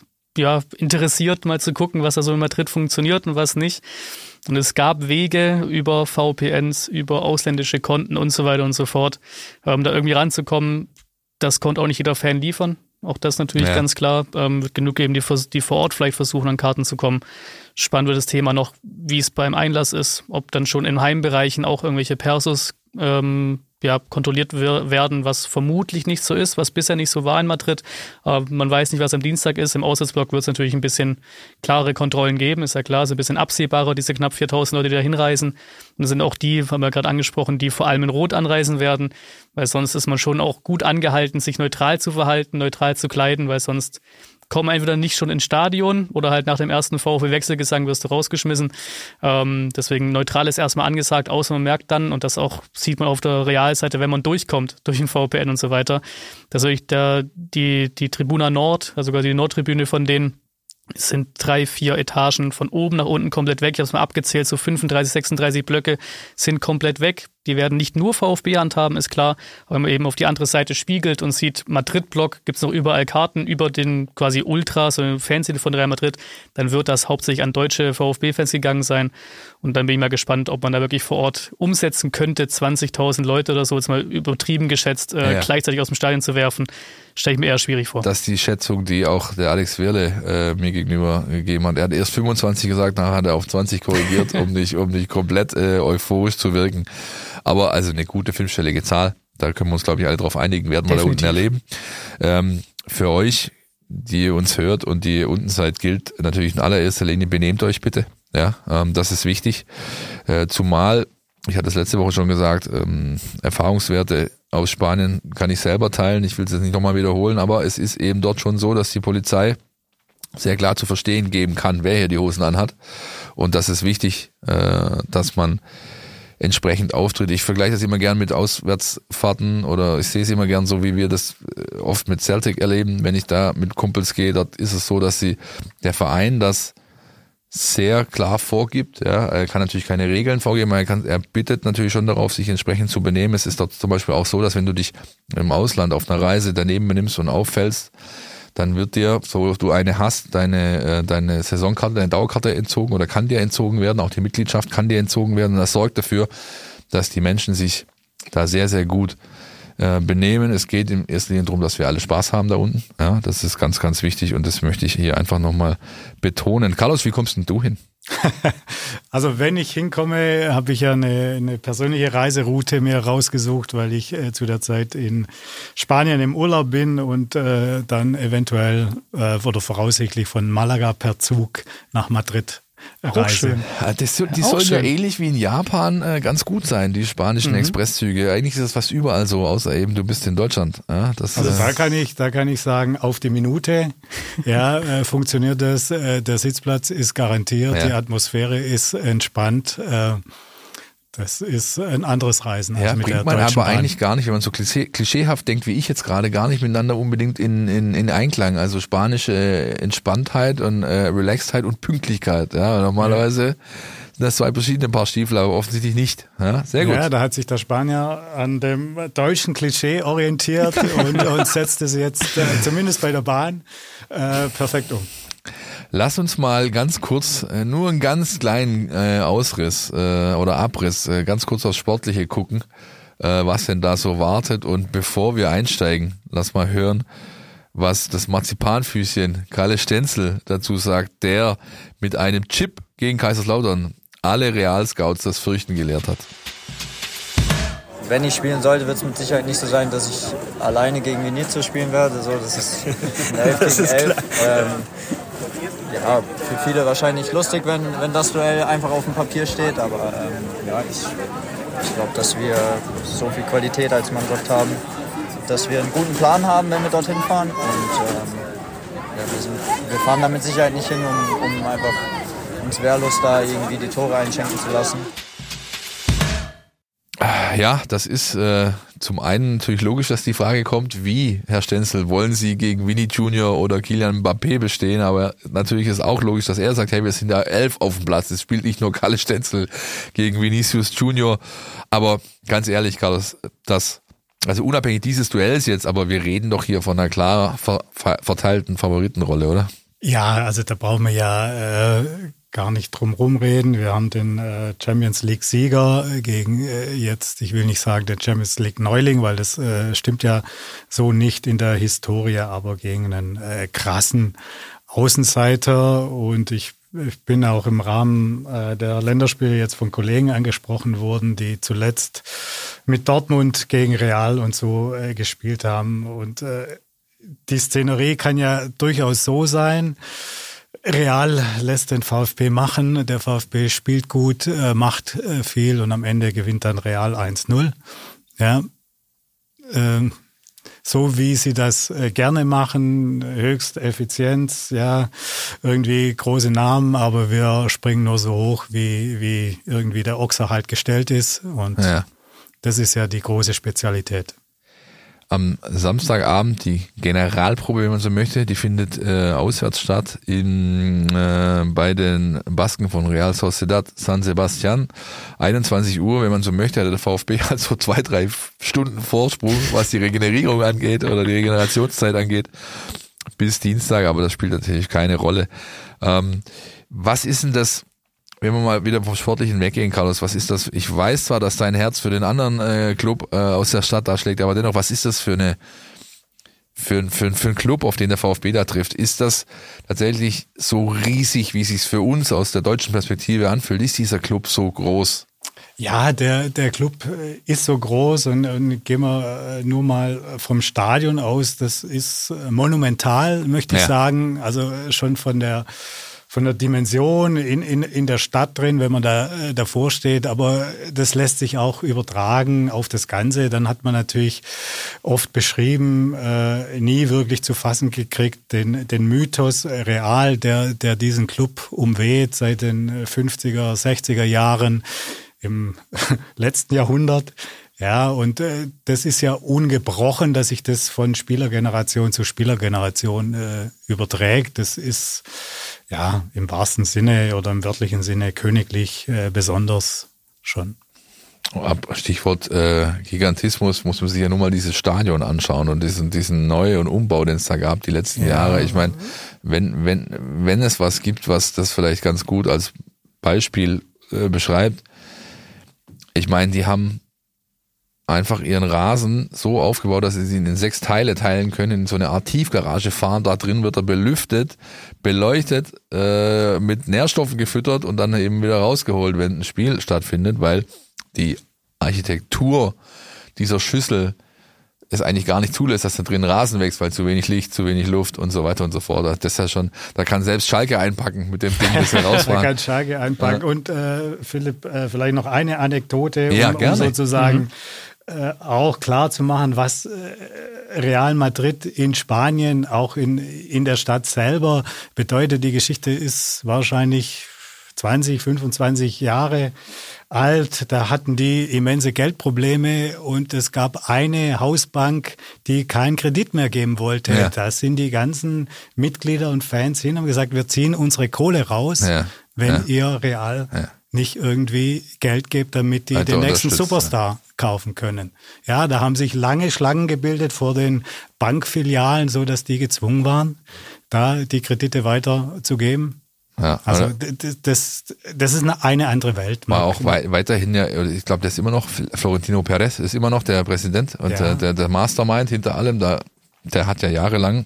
ja, interessiert, mal zu gucken, was da so in Madrid funktioniert und was nicht. Und es gab Wege über V P Ns, über ausländische Konten und so weiter und so fort, um da irgendwie ranzukommen. Das konnte auch nicht jeder Fan liefern. Auch das natürlich ja. ganz klar. Ähm, wird genug geben, die, die vor Ort vielleicht versuchen, an Karten zu kommen. Spannend wird das Thema noch, wie es beim Einlass ist, ob dann schon in Heimbereichen auch irgendwelche Persos ähm, ja, kontrolliert werden, was vermutlich nicht so ist, was bisher nicht so war in Madrid. Aber man weiß nicht, was am Dienstag ist. Im Auswärtsblock wird es natürlich ein bisschen klare Kontrollen geben, ist ja klar, so ein bisschen absehbarer, diese knapp viertausend Leute, die da hinreisen. Und das sind auch die, haben wir gerade angesprochen, die vor allem in Rot anreisen werden, weil sonst ist man schon auch gut angehalten, sich neutral zu verhalten, neutral zu kleiden, weil sonst kommen entweder nicht schon ins Stadion oder halt nach dem ersten VfB-Wechselgesang wirst du rausgeschmissen. Ähm, deswegen neutral ist erstmal angesagt, außer man merkt dann, und das auch sieht man auf der Realseite, wenn man durchkommt durch den V P N und so weiter, dass wirklich der, die, die Tribuna Nord, also sogar die Nordtribüne von denen, es sind drei, vier Etagen von oben nach unten komplett weg. Ich habe es mal abgezählt, so fünfunddreißig, sechsunddreißig Blöcke sind komplett weg. Die werden nicht nur VfB handhaben, ist klar. Aber wenn man eben auf die andere Seite spiegelt und sieht, Madrid-Block, gibt's noch überall Karten über den quasi Ultras oder Fanszene von Real Madrid, dann wird das hauptsächlich an deutsche VfB-Fans gegangen sein. Und dann bin ich mal gespannt, ob man da wirklich vor Ort umsetzen könnte, zwanzigtausend Leute oder so, jetzt mal übertrieben geschätzt, äh, ja. gleichzeitig aus dem Stadion zu werfen. Stelle ich mir eher schwierig vor. Das ist die Schätzung, die auch der Alex Wirle äh, mir gegenüber gegeben hat. Er hat erst fünfundzwanzig gesagt, nachher hat er auf zwanzig korrigiert, um nicht, um nicht komplett äh, euphorisch zu wirken. Aber also eine gute fünfstellige Zahl, da können wir uns, glaube ich, alle drauf einigen, werden wir da unten erleben. Ähm, für euch, die ihr uns hört und die ihr unten seid, gilt natürlich in allererster Linie, benehmt euch bitte. Ja, ähm, das ist wichtig. Äh, zumal, ich hatte es letzte Woche schon gesagt, ähm, Erfahrungswerte aus Spanien kann ich selber teilen. Ich will es jetzt nicht nochmal wiederholen, aber es ist eben dort schon so, dass die Polizei sehr klar zu verstehen geben kann, wer hier die Hosen anhat. Und das ist wichtig, äh, dass man entsprechend auftritt. Ich vergleiche das immer gern mit Auswärtsfahrten oder ich sehe es immer gern so, wie wir das oft mit Celtic erleben. Wenn ich da mit Kumpels gehe, dort ist es so, dass sie der Verein das sehr klar vorgibt. Ja, er kann natürlich keine Regeln vorgeben, er, kann, er bittet natürlich schon darauf, sich entsprechend zu benehmen. Es ist dort zum Beispiel auch so, dass wenn du dich im Ausland auf einer Reise daneben benimmst und auffällst, dann wird dir, so du eine hast, deine deine Saisonkarte, deine Dauerkarte entzogen oder kann dir entzogen werden, auch die Mitgliedschaft kann dir entzogen werden. Und das sorgt dafür, dass die Menschen sich da sehr, sehr gut äh, benehmen. Es geht in erster Linie darum, dass wir alle Spaß haben da unten. Ja, das ist ganz, ganz wichtig und das möchte ich hier einfach nochmal betonen. Carlos, wie kommst denn du hin? Also wenn ich hinkomme, habe ich ja eine, eine persönliche Reiseroute mir rausgesucht, weil ich äh, zu der Zeit in Spanien im Urlaub bin und äh, dann eventuell äh, oder voraussichtlich von Malaga per Zug nach Madrid Reise. schön. Ja, das, die Auch sollen ja schön. ähnlich wie in Japan äh, ganz gut sein, die spanischen Mhm. Expresszüge. Eigentlich ist das fast überall so, außer eben du bist in Deutschland. Ja, das, Also äh, da kann ich, da kann ich sagen, auf die Minute, ja, äh, funktioniert das. Äh, der Sitzplatz ist garantiert, Ja. die Atmosphäre ist entspannt. Äh, das ist ein anderes Reisen als ja, mit der bringt man Deutschen aber Bahn. eigentlich gar nicht, wenn man so klischee, klischeehaft denkt, wie ich jetzt gerade, gar nicht miteinander unbedingt in, in, in Einklang. Also spanische äh, Entspanntheit und äh, Relaxedheit und Pünktlichkeit. Ja, normalerweise sind das zwei verschiedene Paar Stiefel, aber offensichtlich nicht. Ja, sehr gut. Ja, da hat sich der Spanier an dem deutschen Klischee orientiert und, und setzte es jetzt äh, zumindest bei der Bahn äh, perfekt um. Lass uns mal ganz kurz, äh, nur einen ganz kleinen äh, Ausriss äh, oder Abriss, äh, ganz kurz aufs Sportliche gucken, äh, was denn da so wartet. Und bevor wir einsteigen, lass mal hören, was das Marzipanfüßchen Kalle Stenzel dazu sagt, der mit einem Chip gegen Kaiserslautern alle Realscouts das Fürchten gelehrt hat. Wenn ich spielen sollte, wird es mit Sicherheit nicht so sein, dass ich alleine gegen Vinicius spielen werde. So, das ist ein elf gegen elf. Ähm, ja, für viele wahrscheinlich lustig, wenn, wenn das Duell einfach auf dem Papier steht. Aber ähm, ja, ich, ich glaube, dass wir so viel Qualität als Mannschaft haben, dass wir einen guten Plan haben, wenn wir dorthin fahren. Und ähm, ja, wir, sind, wir fahren da mit Sicherheit nicht hin, um, um einfach uns wehrlos da irgendwie die Tore einschenken zu lassen. Ja, das ist äh, zum einen natürlich logisch, dass die Frage kommt, wie, Herr Stenzel, wollen Sie gegen Vinny Junior oder Kylian Mbappé bestehen? Aber natürlich ist auch logisch, dass er sagt, hey, wir sind da elf auf dem Platz. Es spielt nicht nur Kalle Stenzel gegen Vinicius Junior. Aber ganz ehrlich, Carlos, das, also unabhängig dieses Duells jetzt, aber wir reden doch hier von einer klar ver- ver- verteilten Favoritenrolle, oder? Ja, also da brauchen wir ja äh, gar nicht drum rumreden. Wir haben den äh, Champions League Sieger gegen äh, jetzt, ich will nicht sagen den Champions League Neuling, weil das äh, stimmt ja so nicht in der Historie, aber gegen einen äh, krassen Außenseiter. Und ich, ich bin auch im Rahmen äh, der Länderspiele jetzt von Kollegen angesprochen worden, die zuletzt mit Dortmund gegen Real und so äh, gespielt haben. Und äh, die Szenerie kann ja durchaus so sein. Real lässt den VfB machen, der VfB spielt gut, äh, macht äh, viel und am Ende gewinnt dann Real eins null. Ja, ähm, so wie sie das äh, gerne machen, höchste Effizienz, ja, irgendwie große Namen, aber wir springen nur so hoch, wie, wie irgendwie der Ochser halt gestellt ist und Ja. das ist ja die große Spezialität. Am Samstagabend die Generalprobe, wenn man so möchte, die findet äh, auswärts statt in äh, bei den Basken von Real Sociedad San Sebastian. einundzwanzig Uhr, wenn man so möchte, hat der VfB halt so zwei, drei Stunden Vorsprung, was die Regenerierung angeht oder die Regenerationszeit angeht, bis Dienstag, aber das spielt natürlich keine Rolle. Ähm, was ist denn das, wenn wir mal wieder vom Sportlichen weggehen, Carlos, was ist das? Ich weiß zwar, dass dein Herz für den anderen äh, Club äh, aus der Stadt da schlägt, aber dennoch, was ist das für eine für, für, für einen Club, auf den der VfB da trifft? Ist das tatsächlich so riesig, wie es sich für uns aus der deutschen Perspektive anfühlt? Ist dieser Club so groß? Ja, der, der Club ist so groß und, und gehen wir nur mal vom Stadion aus, das ist monumental, möchte ich Ja. sagen, also schon von der von der Dimension in, in, in der Stadt drin, wenn man da äh, davor steht, aber das lässt sich auch übertragen auf das Ganze. Dann hat man natürlich oft beschrieben, äh, nie wirklich zu fassen gekriegt, den, den Mythos Real, der, der diesen Club umweht seit den fünfziger, sechziger Jahren im letzten Jahrhundert. Ja, und äh, das ist ja ungebrochen, dass sich das von Spielergeneration zu Spielergeneration äh, überträgt. Das ist ja im wahrsten Sinne oder im wörtlichen Sinne königlich äh, besonders schon. Ab Stichwort äh, Gigantismus muss man sich ja nur mal dieses Stadion anschauen und diesen, diesen Neu- und Umbau, den es da gab die letzten Ja. Jahre. Ich meine, wenn, wenn, wenn es was gibt, was das vielleicht ganz gut als Beispiel äh, beschreibt, ich meine, die haben einfach ihren Rasen so aufgebaut, dass sie ihn in sechs Teile teilen können, in so eine Art Tiefgarage fahren. Da drin wird er belüftet, beleuchtet, äh, mit Nährstoffen gefüttert und dann eben wieder rausgeholt, wenn ein Spiel stattfindet, weil die Architektur dieser Schüssel es eigentlich gar nicht zulässt, dass da drin Rasen wächst, weil zu wenig Licht, zu wenig Luft und so weiter und so fort. Das ist ja schon, da kann selbst Schalke einpacken mit dem Ding, das er rausfahren. Da kann Schalke einpacken. Ja. Und äh, Philipp, äh, vielleicht noch eine Anekdote, um, ja, um sozusagen mhm. äh, auch klar zu machen, was äh, Real Madrid in Spanien, auch in, in der Stadt selber bedeutet. Die Geschichte ist wahrscheinlich zwanzig, fünfundzwanzig Jahre alt. Da hatten die immense Geldprobleme und es gab eine Hausbank, die keinen Kredit mehr geben wollte. Ja. Da sind die ganzen Mitglieder und Fans hin und haben gesagt, wir ziehen unsere Kohle raus, ja. wenn ja. ihr Real ja. nicht irgendwie Geld gebt, damit die Alter, den nächsten Superstar ja. kaufen können. Ja, da haben sich lange Schlangen gebildet vor den Bankfilialen, so dass die gezwungen waren, da die Kredite weiterzugeben. Ja, also das, das ist eine, eine andere Welt. War auch wei- weiterhin ja, ich glaube, das ist immer noch, Florentino Perez ist immer noch der Präsident und ja. der, der Mastermind hinter allem, da, der hat ja jahrelang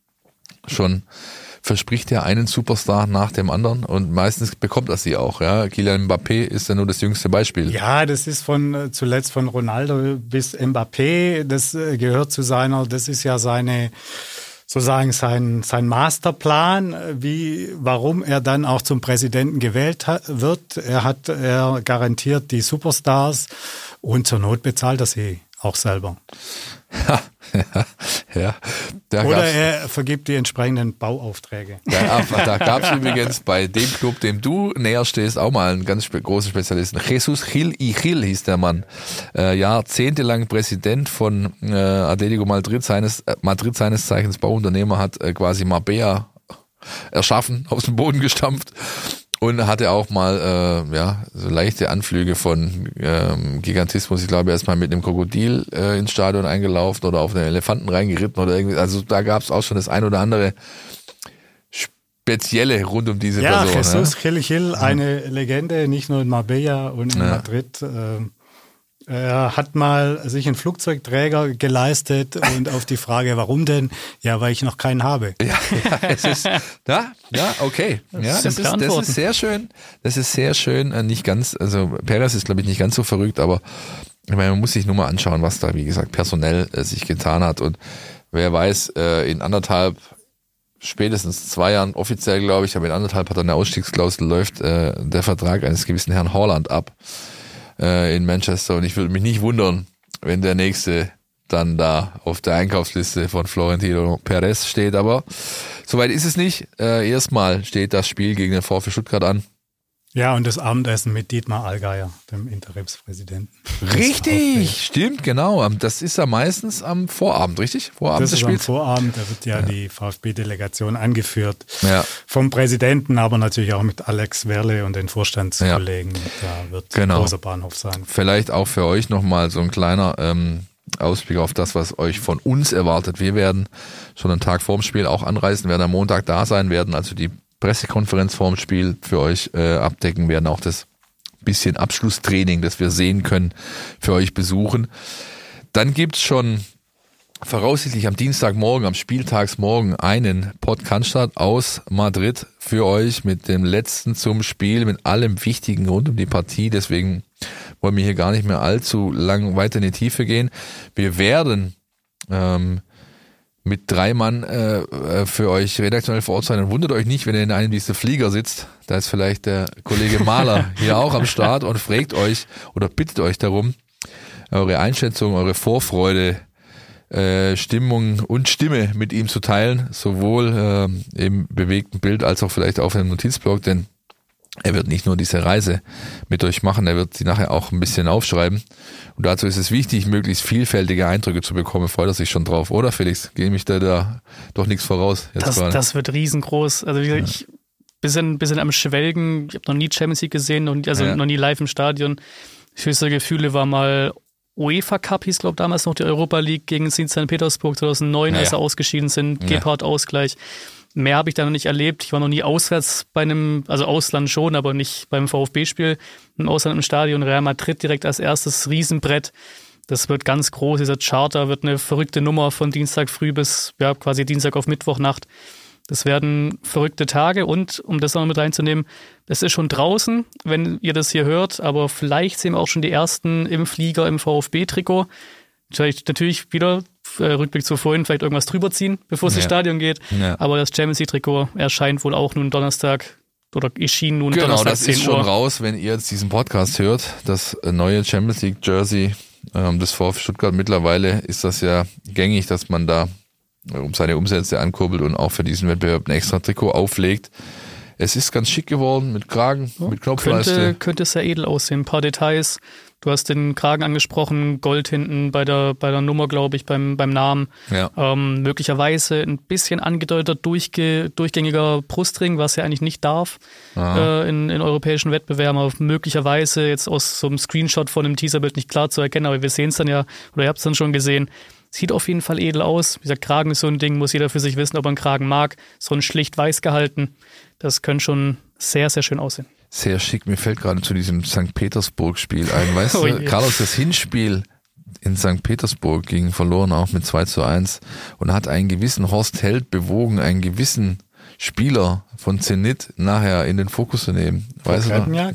schon, verspricht ja einen Superstar nach dem anderen und meistens bekommt er sie auch. Ja, Kylian Mbappé ist ja nur das jüngste Beispiel. Ja, das ist von zuletzt von Ronaldo bis Mbappé, das gehört zu seiner, das ist ja seine sozusagen sein, sein Masterplan, wie, warum er dann auch zum Präsidenten gewählt hat, wird. Er hat, er garantiert die Superstars und zur Not bezahlt er sie auch selber. Ja, ja, ja. Da Oder er vergibt die entsprechenden Bauaufträge. Ja, da gab es übrigens bei dem Club, dem du näher stehst, auch mal einen ganz spe- großen Spezialisten. Jesus Gil y Gil hieß der Mann. Äh, jahrzehntelang Präsident von äh, Atletico Madrid, seines, äh, Madrid seines Zeichens Bauunternehmer, hat äh, quasi Marbella erschaffen, aus dem Boden gestampft. Und hatte auch mal äh, ja so leichte Anflüge von ähm, Gigantismus. Ich glaube, er ist mal mit einem Krokodil äh, ins Stadion eingelaufen oder auf einen Elefanten reingeritten oder irgendwie. Also da gab es auch schon das ein oder andere Spezielle rund um diese ja, Person. Jesus ja, Jesus Gil, eine Legende, nicht nur in Marbella und in ja. Madrid. Äh, Er hat mal sich einen Flugzeugträger geleistet und auf die Frage, warum denn? Ja, weil ich noch keinen habe. Ja, ja, es ist, ja, ja, okay. Ja, das, das, ist, das ist sehr schön. Das ist sehr schön. Nicht ganz, also Perez ist, glaube ich, nicht ganz so verrückt, aber ich meine, man muss sich nur mal anschauen, was da, wie gesagt, personell äh, sich getan hat. Und wer weiß, äh, in anderthalb, spätestens zwei Jahren offiziell, glaube ich, aber in anderthalb hat er eine Ausstiegsklausel, läuft äh, der Vertrag eines gewissen Herrn Haaland ab in Manchester und ich würde mich nicht wundern, wenn der nächste dann da auf der Einkaufsliste von Florentino Perez steht, aber soweit ist es nicht. Äh, erstmal steht das Spiel gegen den VfB Stuttgart an. Ja, und das Abendessen mit Dietmar Allgeier, dem Interimspräsidenten. Richtig, stimmt, genau. Das ist ja meistens am Vorabend, richtig? Vorabend das des ist Spiels? am Vorabend, da wird ja, ja. die VfB-Delegation angeführt ja. vom Präsidenten, aber natürlich auch mit Alex Werle und den Vorstandskollegen. Ja. Da wird genau. ein großer Bahnhof sein. Vielleicht auch für euch nochmal so ein kleiner ähm, Ausblick auf das, was euch von uns erwartet. Wir werden schon einen Tag vorm Spiel auch anreisen, werden am Montag da sein, werden also die Pressekonferenz vorm Spiel für euch äh, abdecken, werden auch das bisschen Abschlusstraining, das wir sehen können, für euch besuchen. Dann gibt's schon voraussichtlich am Dienstagmorgen, am Spieltagsmorgen einen Podcast aus Madrid für euch mit dem letzten zum Spiel, mit allem Wichtigen rund um die Partie. Deswegen wollen wir hier gar nicht mehr allzu lang weiter in die Tiefe gehen. Wir werden ähm, mit drei Mann äh, für euch redaktionell vor Ort sein. Und wundert euch nicht, wenn ihr in einem dieser Flieger sitzt. Da ist vielleicht der Kollege Mahler hier auch am Start und fragt euch oder bittet euch darum, eure Einschätzung, eure Vorfreude, äh, Stimmung und Stimme mit ihm zu teilen. Sowohl äh, im bewegten Bild als auch vielleicht auf einem Notizblock, denn er wird nicht nur diese Reise mit euch machen, er wird sie nachher auch ein bisschen aufschreiben. Und dazu ist es wichtig, möglichst vielfältige Eindrücke zu bekommen. Freut er sich schon drauf, oder Felix? Gehe mich da, da doch nichts voraus. Jetzt das, gerade. das wird riesengroß. Also wie gesagt, ja. ich bisschen, bisschen am Schwelgen. Ich habe noch nie Champions League gesehen, noch nie, also ja. noch nie live im Stadion. Höchste Gefühle war mal UEFA Cup, hieß glaube damals noch die Europa League gegen Sankt Petersburg zweitausendneun, ja. als sie ausgeschieden sind. Ja. Gebhardt-Ausgleich. Mehr habe ich da noch nicht erlebt. Ich war noch nie auswärts bei einem, also Ausland schon, aber nicht beim VfB-Spiel. Im Ausland im Stadion, Real Madrid direkt als erstes Riesenbrett. Das wird ganz groß. Dieser Charter wird eine verrückte Nummer von Dienstag früh bis ja quasi Dienstag auf Mittwochnacht. Das werden verrückte Tage und, um das noch mit reinzunehmen, es ist schon draußen, wenn ihr das hier hört, aber vielleicht sehen wir auch schon die ersten im Flieger im VfB-Trikot. Vielleicht natürlich wieder äh, Rückblick zu vorhin, vielleicht irgendwas drüber ziehen, bevor es ja. ins Stadion geht. Ja. Aber das Champions League Trikot erscheint wohl auch nun Donnerstag oder erschien nun genau, Donnerstag zehn Uhr. Genau, das ist schon Uhr. raus, wenn ihr jetzt diesen Podcast hört. Das neue Champions League Jersey ähm, des VfB Stuttgart. Mittlerweile ist das ja gängig, dass man da um seine Umsätze ankurbelt und auch für diesen Wettbewerb ein extra Trikot auflegt. Es ist ganz schick geworden mit Kragen, ja, mit Knopfleiste. Könnte, könnte sehr edel aussehen. Ein paar Details. Du hast den Kragen angesprochen, Gold hinten bei der bei der Nummer, glaube ich, beim beim Namen. Ja. Ähm, möglicherweise ein bisschen angedeuteter durchge, durchgängiger Brustring, was ja eigentlich nicht darf äh, in, in europäischen Wettbewerben. Aber möglicherweise jetzt aus so einem Screenshot von einem Teaserbild nicht klar zu erkennen, aber wir sehen es dann ja, oder ihr habt es dann schon gesehen. Sieht auf jeden Fall edel aus. Wie gesagt, Kragen ist so ein Ding, muss jeder für sich wissen, ob er einen Kragen mag. So ein schlicht weiß gehalten. Das könnte schon sehr, sehr schön aussehen. Sehr schick. Mir fällt gerade zu diesem Sankt Petersburg-Spiel ein. Weißt oh du, Carlos, das Hinspiel in Sankt Petersburg ging verloren auch mit zwei zu eins und hat einen gewissen Horst Held bewogen, einen gewissen Spieler von Zenit nachher in den Fokus zu nehmen. Weißt du noch? Ja,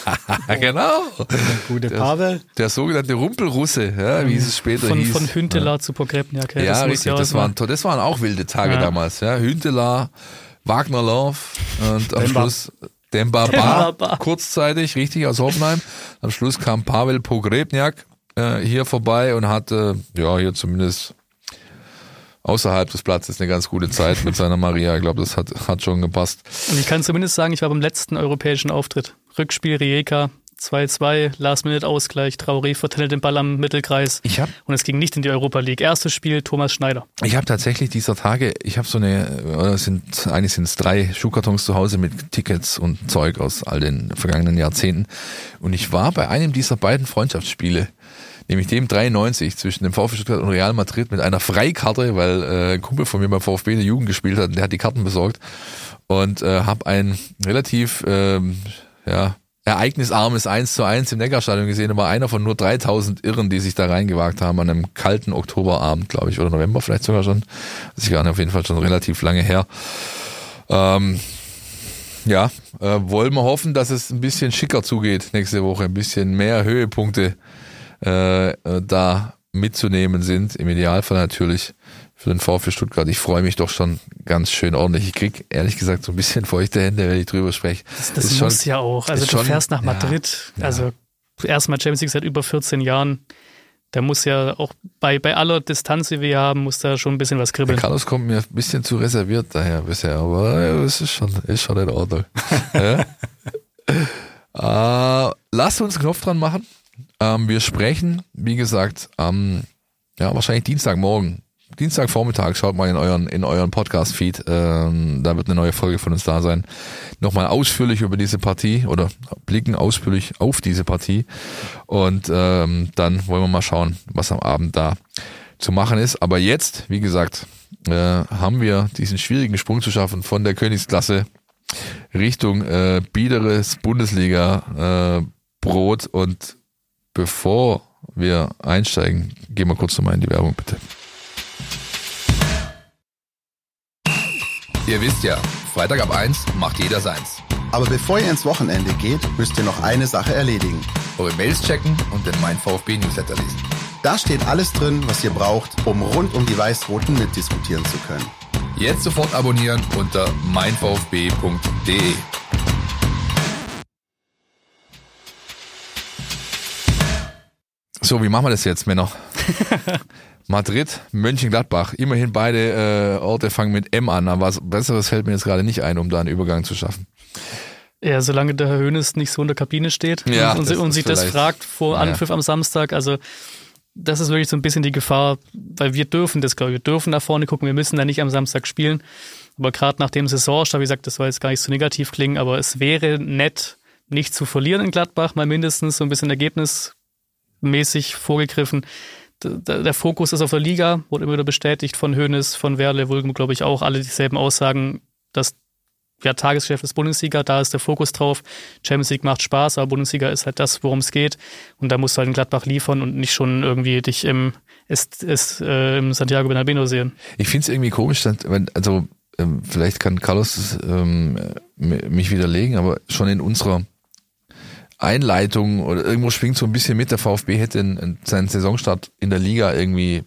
genau. Der gute Pavel. Der, der sogenannte Rumpelrusse, ja, wie es später von, hieß. Von Hüntelar ja. zu Pogrebniak. Ja, ja das richtig. Ja das, waren, das waren auch wilde Tage ja. damals. Ja. Hüntelar, Wagner Love und am Demba. Schluss Demba Ba, kurzzeitig, richtig, aus Hoffenheim. Am Schluss kam Pavel Pogrebniak äh, hier vorbei und hatte, ja, hier zumindest außerhalb des Platzes eine ganz gute Zeit mit seiner Maria. Ich glaube, das hat, hat schon gepasst. Und ich kann zumindest sagen, ich war beim letzten europäischen Auftritt. Rückspiel Rijeka, zwei zwei, Last-Minute-Ausgleich, Traoré verteilt den Ball am Mittelkreis. Ich hab, und es ging nicht in die Europa League. Erstes Spiel, Thomas Schneider. Ich habe tatsächlich dieser Tage, ich habe so eine, oder es sind, eigentlich sind es drei Schuhkartons zu Hause mit Tickets und Zeug aus all den vergangenen Jahrzehnten. Und ich war bei einem dieser beiden Freundschaftsspiele, nämlich dem dreiundneunzig zwischen dem VfB Stuttgart und Real Madrid mit einer Freikarte, weil äh, ein Kumpel von mir beim VfB in der Jugend gespielt hat und der hat die Karten besorgt und äh, habe ein relativ ähm, ja, ereignisarmes eins zu eins im Neckarstadion gesehen. Da war einer von nur dreitausend Irren, die sich da reingewagt haben an einem kalten Oktoberabend, glaube ich, oder November vielleicht sogar schon. Das ist gar nicht, auf jeden Fall schon relativ lange her. Ähm, ja, äh, wollen wir hoffen, dass es ein bisschen schicker zugeht nächste Woche, ein bisschen mehr Höhepunkte Äh, da mitzunehmen sind, im Idealfall natürlich für den VfB Stuttgart. Ich freue mich doch schon ganz schön ordentlich. Ich krieg ehrlich gesagt so ein bisschen feuchte Hände, wenn ich drüber spreche. Das, das, das muss schon, ja auch. Also du schon, fährst nach Madrid, ja, also ja. erstmal Champions League seit über vierzehn Jahren. Da muss ja auch bei, bei aller Distanz, die wir haben, muss da schon ein bisschen was kribbeln. Der Carlos kommt mir ein bisschen zu reserviert daher bisher, aber es ist schon, ist schon in Ordnung. ja? äh, lasst uns einen Knopf dran machen. Ähm, wir sprechen, wie gesagt, am, ja, wahrscheinlich Dienstagmorgen, Dienstagvormittag, schaut mal in euren, in euren Podcast-Feed, ähm, da wird eine neue Folge von uns da sein, nochmal ausführlich über diese Partie oder blicken ausführlich auf diese Partie und ähm, dann wollen wir mal schauen, was am Abend da zu machen ist. Aber jetzt, wie gesagt, äh, haben wir diesen schwierigen Sprung zu schaffen von der Königsklasse Richtung äh, biederes Bundesliga äh, Brot und bevor wir einsteigen, gehen wir kurz nochmal in die Werbung, bitte. Ihr wisst ja, Freitag ab eins macht jeder seins. Aber bevor ihr ins Wochenende geht, müsst ihr noch eine Sache erledigen. Eure Mails checken und den Mein VfB Newsletter lesen. Da steht alles drin, was ihr braucht, um rund um die Weiß-Roten mitdiskutieren zu können. Jetzt sofort abonnieren unter mein v f b punkt d e. So, wie machen wir das jetzt, Männer? Madrid, Mönchengladbach, immerhin beide äh, Orte fangen mit M an, aber was Besseres fällt mir jetzt gerade nicht ein, um da einen Übergang zu schaffen. Ja, solange der Herr Hoeneß nicht so in der Kabine steht ja, und, und, und sich das fragt vor ja. Anpfiff am Samstag, also das ist wirklich so ein bisschen die Gefahr, weil wir dürfen das, glaube ich, wir dürfen nach vorne gucken, wir müssen da nicht am Samstag spielen, aber gerade nach dem Saisonstart, wie gesagt, das soll jetzt gar nicht so negativ klingen, aber es wäre nett, nicht zu verlieren in Gladbach, mal mindestens so ein bisschen ergebnismäßig vorgegriffen. Der Fokus ist auf der Liga, wurde immer wieder bestätigt von Hoeneß, von Werle, Wulgen, glaube ich auch, alle dieselben Aussagen, dass ja, Tagesgeschäft ist Bundesliga, da ist der Fokus drauf. Champions League macht Spaß, aber Bundesliga ist halt das, worum es geht. Und da musst du halt in Gladbach liefern und nicht schon irgendwie dich im, ist, ist, äh, im Santiago Bernabéu sehen. Ich finde es irgendwie komisch, also ähm, vielleicht kann Carlos das, ähm, mich widerlegen, aber schon in unserer Einleitung oder irgendwo schwingt so ein bisschen mit, der VfB hätte einen, seinen Saisonstart in der Liga irgendwie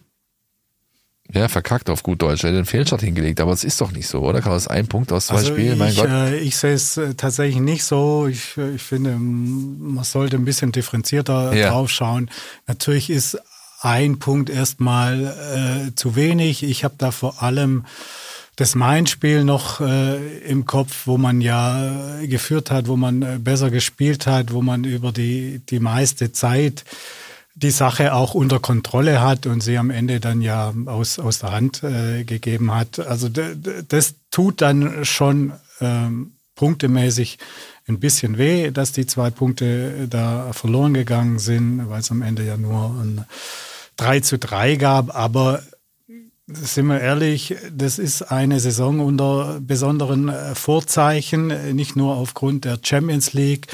ja, verkackt auf gut Deutsch, er hätte einen Fehlstart hingelegt, aber es ist doch nicht so, oder? Carlos, ein Punkt aus zwei also Spielen, mein ich, Gott. Äh, ich sehe es äh, tatsächlich nicht so. Ich, ich finde, man sollte ein bisschen differenzierter ja. drauf schauen. Natürlich ist ein Punkt erstmal äh, zu wenig. Ich habe da vor allem das Main-Spiel noch äh, im Kopf, wo man ja äh, geführt hat, wo man äh, besser gespielt hat, wo man über die, die meiste Zeit die Sache auch unter Kontrolle hat und sie am Ende dann ja aus, aus der Hand äh, gegeben hat. Also d- d- das tut dann schon ähm, punktemäßig ein bisschen weh, dass die zwei Punkte da verloren gegangen sind, weil es am Ende ja nur ein drei zu drei gab. Aber sind wir ehrlich, das ist eine Saison unter besonderen Vorzeichen, nicht nur aufgrund der Champions League.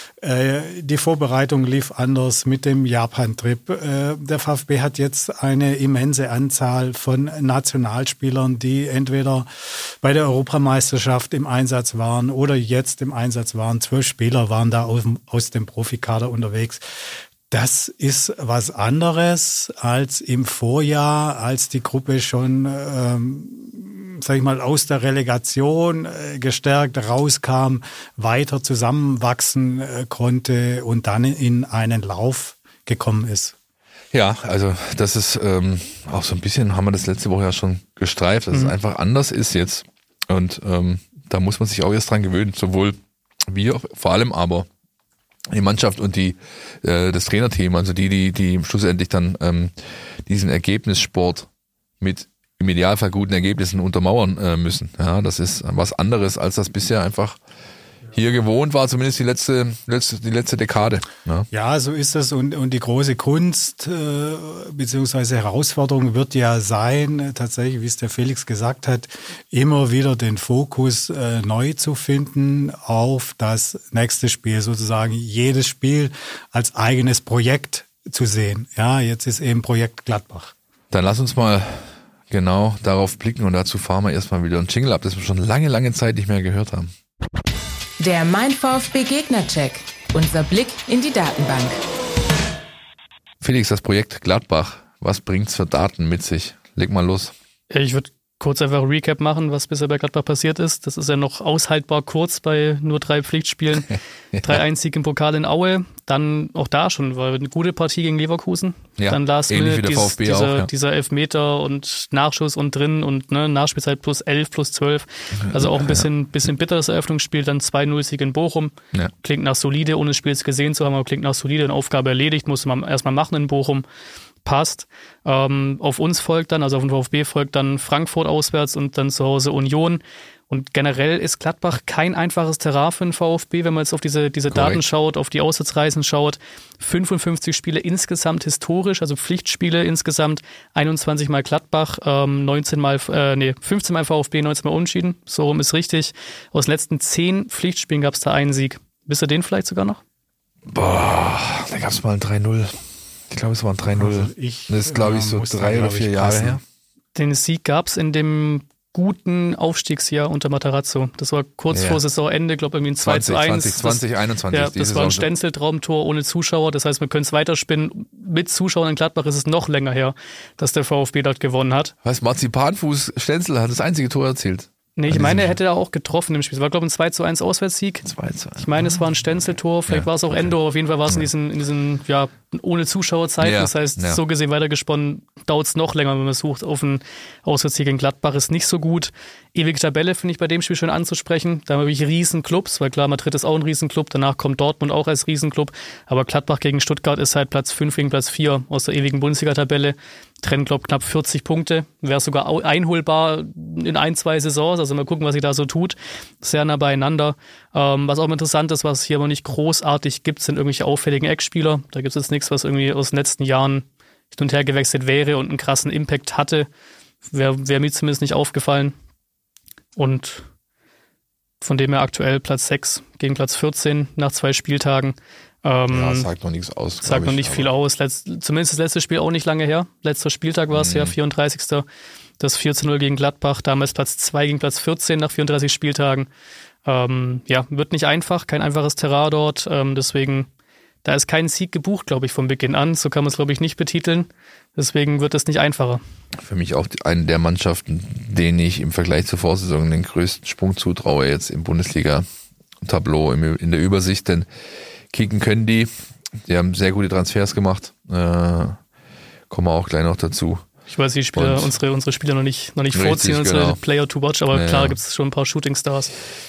Die Vorbereitung lief anders mit dem Japan-Trip. Der VfB hat jetzt eine immense Anzahl von Nationalspielern, die entweder bei der Europameisterschaft im Einsatz waren oder jetzt im Einsatz waren. Zwölf Spieler waren da aus dem Profikader unterwegs. Das ist was anderes als im Vorjahr, als die Gruppe schon, ähm, sag ich mal, aus der Relegation äh, gestärkt rauskam, weiter zusammenwachsen äh, konnte und dann in einen Lauf gekommen ist. Ja, also das ist ähm, auch so ein bisschen, haben wir das letzte Woche ja schon gestreift, dass mhm. es einfach anders ist jetzt. Und ähm, da muss man sich auch erst dran gewöhnen, sowohl wir, vor allem aber die Mannschaft und die äh, das Trainerteam, also die, die, die schlussendlich dann ähm, diesen Ergebnissport mit im Idealfall guten Ergebnissen untermauern äh, müssen. Ja, das ist was anderes, als das bisher einfach hier gewohnt war, zumindest die letzte, letzte, die letzte Dekade. Ja, ja so ist es. Und, und die große Kunst äh, beziehungsweise Herausforderung wird ja sein, äh, tatsächlich, wie es der Felix gesagt hat, immer wieder den Fokus äh, neu zu finden auf das nächste Spiel, sozusagen jedes Spiel als eigenes Projekt zu sehen. Ja, jetzt ist eben Projekt Gladbach. Dann lass uns mal genau darauf blicken und dazu fahren wir erstmal wieder ein Jingle ab, das wir schon lange, lange Zeit nicht mehr gehört haben. Der Mein VfB Gegnercheck. Unser Blick in die Datenbank. Felix, das Projekt Gladbach, was bringt's für Daten mit sich? Leg mal los. Ich würde kurz einfach ein Recap machen, was bisher bei Gladbach passiert ist. Das ist ja noch aushaltbar kurz bei nur drei Pflichtspielen. ja. drei eins Sieg im Pokal in Aue. Dann auch da schon war eine gute Partie gegen Leverkusen. Ja, dann Last ähnlich wie der dies, VfB dieser, auch, ja. dieser Elfmeter und Nachschuss und drin und ne, Nachspielzeit plus elf, plus zwölf. Also auch ein bisschen, bisschen bitteres Eröffnungsspiel. Dann zwei null Sieg in Bochum. Ja. Klingt nach solide, ohne das Spiel jetzt gesehen zu haben, aber klingt nach solide. Eine Aufgabe erledigt, muss man erstmal machen in Bochum. Passt. Ähm, auf uns folgt dann, also auf den VfB folgt dann Frankfurt auswärts und dann zu Hause Union. Und generell ist Gladbach kein einfaches Terrain für den VfB, wenn man jetzt auf diese, diese Daten schaut, auf die Auswärtsreisen schaut. fünfundfünfzig Spiele insgesamt historisch, also Pflichtspiele insgesamt, einundzwanzig Mal Gladbach, ähm, neunzehn Mal, äh, nee, fünfzehn Mal VfB, neunzehn Mal Unentschieden. So rum ist richtig. Aus den letzten zehn Pflichtspielen gab es da einen Sieg. Wisst ihr den vielleicht sogar noch? Boah, da gab es mal ein drei null. Ich glaube, es war ein drei null. Also ich, das ist, glaube ich, so drei oder vier Jahre her. Den Sieg gab es in dem guten Aufstiegsjahr unter Matarazzo. Das war kurz ja. vor Saisonende, glaube ich, irgendwie ein zwei zu eins. zwanzig zwanzig, einundzwanzig. Ja, das war ein Stenzel-Traumtor ohne Zuschauer. Das heißt, wir können es weiterspinnen. Mit Zuschauern in Gladbach ist es noch länger her, dass der VfB dort gewonnen hat. Was, Marzipanfuß Stenzel hat das einzige Tor erzielt. Nee, ich meine, er hätte da auch getroffen im Spiel. Es war, glaube ich, ein zwei zu eins Auswärtssieg. zwei zu eins. Ich meine, es war ein Stenzeltor, vielleicht ja, war es auch okay. Endo, auf jeden Fall war es in diesen, in diesen, ja, ohne Zuschauerzeiten. Ja, das heißt, ja. so gesehen weitergesponnen, dauert es noch länger, wenn man sucht. Auf einen Auswärtssieg in Gladbach ist nicht so gut. Ewige Tabelle finde ich bei dem Spiel schön anzusprechen. Da habe ich Riesenclubs, weil klar, Madrid ist auch ein Riesenclub, danach kommt Dortmund auch als Riesenclub. Aber Gladbach gegen Stuttgart ist halt Platz fünf gegen Platz vier aus der ewigen Bundesliga-Tabelle. Trennen, glaube ich, knapp vierzig Punkte. Wäre sogar einholbar in ein, zwei Saisons. Also mal gucken, was sich da so tut. Sehr nah beieinander. Ähm, was auch interessant ist, was es hier aber nicht großartig gibt, sind irgendwelche auffälligen Eckspieler. Da gibt es jetzt nichts, was irgendwie aus den letzten Jahren hin und her gewechselt wäre und einen krassen Impact hatte. Wäre wär mir zumindest nicht aufgefallen. Und von dem her aktuell Platz sechs gegen Platz vierzehn nach zwei Spieltagen. Ähm, ja, sagt noch nichts aus. Sagt noch nicht viel aus. Letz, zumindest das letzte Spiel auch nicht lange her. Letzter Spieltag war es mhm. ja, vierunddreißigster Das vier zu null gegen Gladbach. Damals Platz zwei gegen Platz vierzehn nach vierunddreißig Spieltagen. Ähm, ja, wird nicht einfach, kein einfaches Terrain dort. Ähm, deswegen, da ist kein Sieg gebucht, glaube ich, von Beginn an. So kann man es, glaube ich, nicht betiteln. Deswegen wird es nicht einfacher. Für mich auch eine der Mannschaften, denen ich im Vergleich zur Vorsaison den größten Sprung zutraue jetzt im Bundesliga-Tableau, in der Übersicht. Denn kicken können die. Die haben sehr gute Transfers gemacht. Äh, kommen wir auch gleich noch dazu. Ich weiß, die Spieler, unsere, unsere Spieler noch nicht, noch nicht richtig, vorziehen, unsere genau. Player to watch, aber ja, klar ja. gibt es schon ein paar Shooting Stars.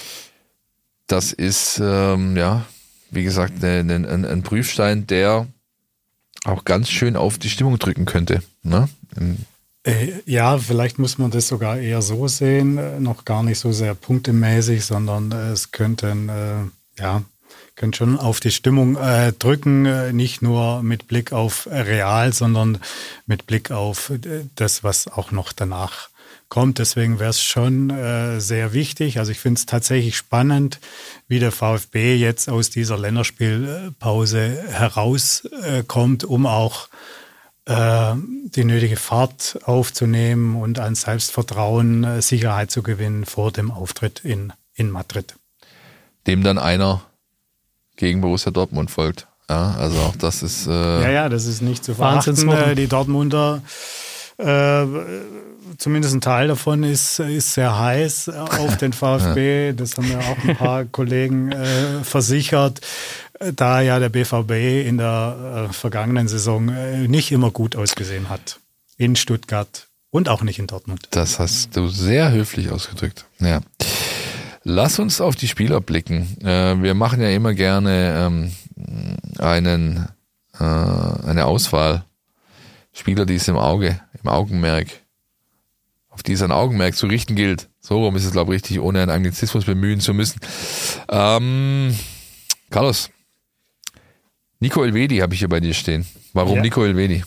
Das ist, ähm, ja, wie gesagt, ein, ein, ein Prüfstein, der auch ganz schön auf die Stimmung drücken könnte. Ne? Äh, ja, vielleicht muss man das sogar eher so sehen, äh, noch gar nicht so sehr punktemäßig, sondern äh, es könnten, äh, ja, könnte schon auf die Stimmung äh, drücken, äh, nicht nur mit Blick auf Real, sondern mit Blick auf äh, das, was auch noch danach kommt. Deswegen wäre es schon äh, sehr wichtig. Also ich finde es tatsächlich spannend, wie der VfB jetzt aus dieser Länderspielpause herauskommt, äh, um auch äh, die nötige Fahrt aufzunehmen und an Selbstvertrauen, äh, Sicherheit zu gewinnen vor dem Auftritt in, in Madrid. Dem dann einer gegen Borussia Dortmund folgt. Ja, also auch das ist... Äh ja, ja, das ist nicht zu verachten. Äh, die Dortmunder, äh, zumindest ein Teil davon ist, ist sehr heiß auf den VfB. Das haben ja auch ein paar Kollegen äh, versichert. Da ja der B V B in der äh, vergangenen Saison äh, nicht immer gut ausgesehen hat. In Stuttgart und auch nicht in Dortmund. Das hast du sehr höflich ausgedrückt. Ja. Lass uns auf die Spieler blicken. Äh, wir machen ja immer gerne ähm, einen, äh, eine Auswahl. Spieler, die es im Auge, im Augenmerk, auf die es ein Augenmerk zu richten gilt. So rum ist es, glaube ich, richtig, ohne einen Anglizismus bemühen zu müssen. Ähm, Carlos, Nico Elvedi habe ich hier bei dir stehen. Warum ja. Nico Elvedi?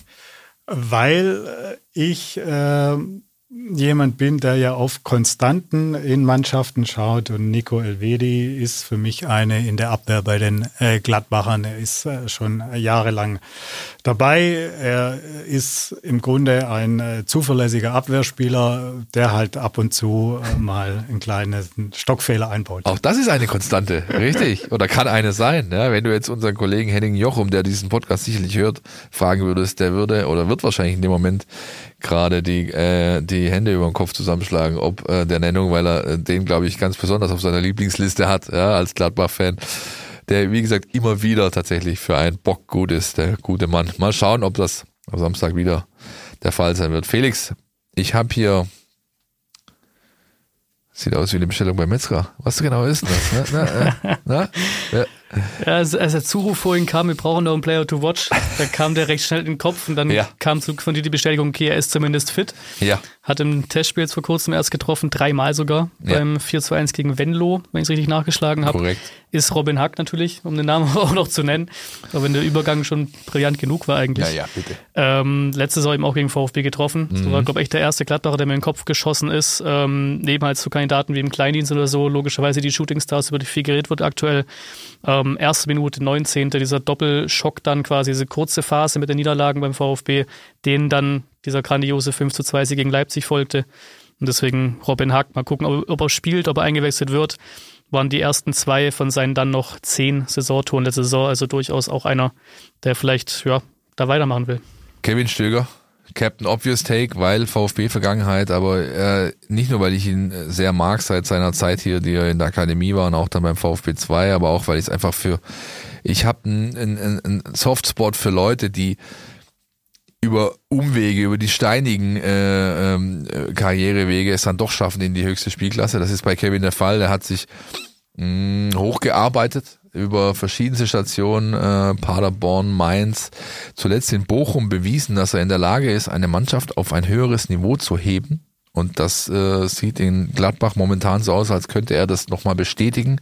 Weil ich äh, jemand bin, der ja auf Konstanten in Mannschaften schaut, und Nico Elvedi ist für mich eine in der Abwehr bei den äh, Gladbachern. Er ist äh, schon jahrelang dabei. Er ist im Grunde ein äh, zuverlässiger Abwehrspieler, der halt ab und zu äh, mal einen kleinen Stockfehler einbaut. Auch das ist eine Konstante, richtig? Oder kann eine sein. Ja? Wenn du jetzt unseren Kollegen Henning Jochum, der diesen Podcast sicherlich hört, fragen würdest, der würde oder wird wahrscheinlich in dem Moment gerade die äh, die Hände über den Kopf zusammenschlagen, ob äh, der Nennung, weil er äh, den, glaube ich, ganz besonders auf seiner Lieblingsliste hat, ja, als Gladbach-Fan, der, wie gesagt, immer wieder tatsächlich für einen Bock gut ist, der gute Mann. Mal schauen, ob das am Samstag wieder der Fall sein wird. Felix, ich habe hier, sieht aus wie eine Bestellung bei Metzger. Was genau ist das? Na, na, na, na? Ja. Ja, als, als der Zuruf vorhin kam, wir brauchen noch einen Player to watch, da kam der recht schnell in den Kopf und dann ja. kam von dir die Bestätigung, okay, er ist zumindest fit. Ja. Hat im Testspiel jetzt vor kurzem erst getroffen, dreimal sogar, ja. beim vier zu eins gegen Venlo, wenn ich es richtig nachgeschlagen habe. Korrekt. Ist Robin Hack natürlich, um den Namen auch noch zu nennen, aber wenn der Übergang schon brillant genug war eigentlich. Ja, ja, bitte. Ähm, letzte Saison eben auch gegen VfB getroffen. Mhm. Das war, glaube ich, der erste Gladbacher, der mir in den Kopf geschossen ist. Ähm, neben halt so Kandidaten wie im Kleindienst oder so, logischerweise die Shooting Stars, über die viel geredet wird aktuell. Ähm, erste Minute, neunzehnte dieser Doppelschock dann quasi, diese kurze Phase mit den Niederlagen beim VfB, denen dann dieser grandiose fünf zu zwei Sieg gegen Leipzig folgte. Und deswegen Robin Hack, mal gucken, ob, ob er spielt, ob er eingewechselt wird. Waren die ersten zwei von seinen dann noch zehn Saisontoren letzte Saison, also durchaus auch einer, der vielleicht ja da weitermachen will. Kevin Stöger, Captain Obvious Take, weil VfB-Vergangenheit, aber äh, nicht nur, weil ich ihn sehr mag seit seiner Zeit hier, die er in der Akademie war und auch dann beim VfB zwei, aber auch, weil ich es einfach für, ich habe einen ein, ein Softspot für Leute, die über Umwege, über die steinigen äh, äh, Karrierewege es dann doch schaffen in die höchste Spielklasse. Das ist bei Kevin der Fall. Er hat sich mh, hochgearbeitet über verschiedenste Stationen, äh, Paderborn, Mainz, zuletzt in Bochum bewiesen, dass er in der Lage ist, eine Mannschaft auf ein höheres Niveau zu heben. Und das äh, sieht in Gladbach momentan so aus, als könnte er das nochmal bestätigen.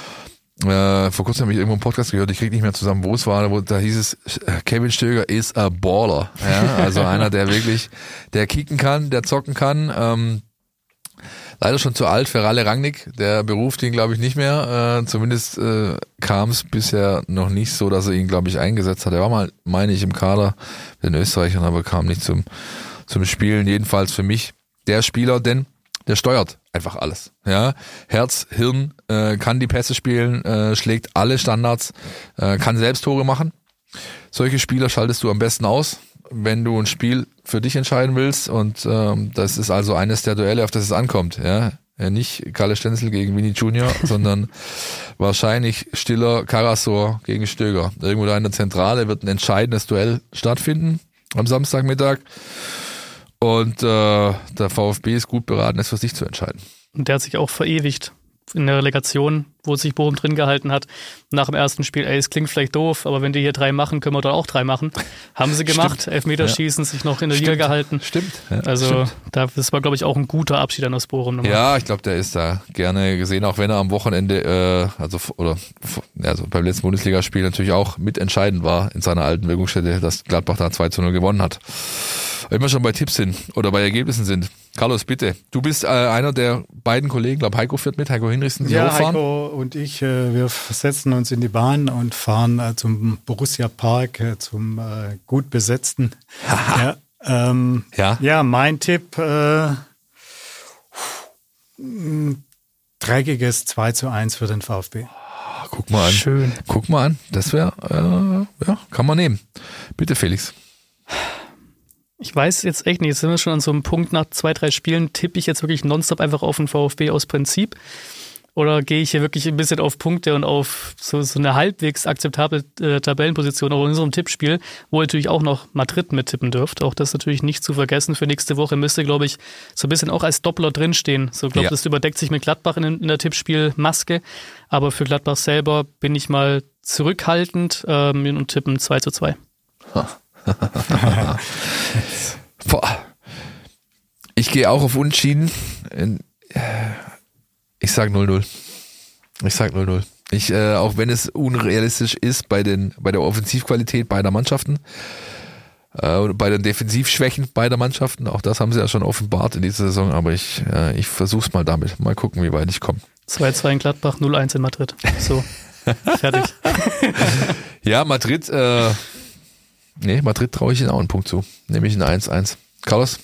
Äh, vor kurzem habe ich irgendwo einen Podcast gehört, ich kriege nicht mehr zusammen, wo es war, wo da hieß es, Kevin Stöger is a baller. Ja, also einer, der wirklich, der kicken kann, der zocken kann. Ähm, leider schon zu alt für Ralle Rangnick, der beruft ihn, glaube ich, nicht mehr. Äh, zumindest äh, kam es bisher noch nicht so, dass er ihn, glaube ich, eingesetzt hat. Er war mal, meine ich, im Kader mit den Österreichern, aber kam nicht zum, zum Spielen. Jedenfalls für mich der Spieler, denn der steuert einfach alles. Ja, Herz, Hirn, äh, kann die Pässe spielen, äh, schlägt alle Standards, äh, kann selbst Tore machen. Solche Spieler schaltest du am besten aus, wenn du ein Spiel für dich entscheiden willst. Und ähm, das ist also eines der Duelle, auf das es ankommt. Ja, ja nicht Kalle Stenzel gegen Vinny Junior, sondern wahrscheinlich Stiller Karasor gegen Stöger. Irgendwo da in der Zentrale wird ein entscheidendes Duell stattfinden am Samstagmittag. Und äh, der VfB ist gut beraten, es für sich zu entscheiden. Und der hat sich auch verewigt in der Relegation, wo sich Bochum drin gehalten hat. Nach dem ersten Spiel, ey, es klingt vielleicht doof, aber wenn die hier drei machen, können wir doch auch drei machen. Haben sie gemacht, Stimmt. Elfmeterschießen, ja. sich noch in der Stimmt. Liga gehalten. Stimmt. Ja, also stimmt. Da, das war, glaube ich, auch ein guter Abschied an das Bochum. Nochmal. Ja, ich glaube, der ist da gerne gesehen, auch wenn er am Wochenende, äh, also oder also beim letzten Bundesligaspiel natürlich auch mitentscheidend war in seiner alten Wirkungsstätte, dass Gladbach da zwei zu null gewonnen hat. Wenn wir schon bei Tipps sind oder bei Ergebnissen sind. Carlos, bitte. Du bist äh, einer der beiden Kollegen, glaube Heiko fährt mit, Heiko Hinrichsen, die ja, hochfahren. Heiko und ich, äh, wir setzen uns in die Bahn und fahren äh, zum Borussia Park, äh, zum äh, gut besetzten. ja, ähm, ja. ja, mein Tipp, äh, dreckiges zwei zu eins für den VfB. Guck mal an. Schön. Guck mal an. Das wäre, äh, ja, kann man nehmen. Bitte, Felix. Ich weiß jetzt echt nicht, jetzt sind wir schon an so einem Punkt, nach zwei, drei Spielen tippe ich jetzt wirklich nonstop einfach auf den VfB aus Prinzip oder gehe ich hier wirklich ein bisschen auf Punkte und auf so, so eine halbwegs akzeptable äh, Tabellenposition, auch in unserem Tippspiel, wo ihr natürlich auch noch Madrid mittippen dürft. Auch das natürlich nicht zu vergessen. Für nächste Woche müsste, glaube ich, so ein bisschen auch als Doppler drinstehen. So, glaube ja. das überdeckt sich mit Gladbach in, in der Tippspielmaske. Aber für Gladbach selber bin ich mal zurückhaltend ähm, und tippen zwei zu zwei. Ha. Ich gehe auch auf Unentschieden. Ich sag null null. Ich sag null null. Ich, äh, auch wenn es unrealistisch ist bei den bei der Offensivqualität beider Mannschaften, äh, bei den Defensivschwächen beider Mannschaften, auch das haben sie ja schon offenbart in dieser Saison, aber ich, äh, ich versuch's mal damit. Mal gucken, wie weit ich komme. zwei zwei in Gladbach, null eins in Madrid. So, fertig. Ja, Madrid, äh, nee, Madrid traue ich ihnen auch einen Punkt zu. Nämlich ein eins eins. Carlos?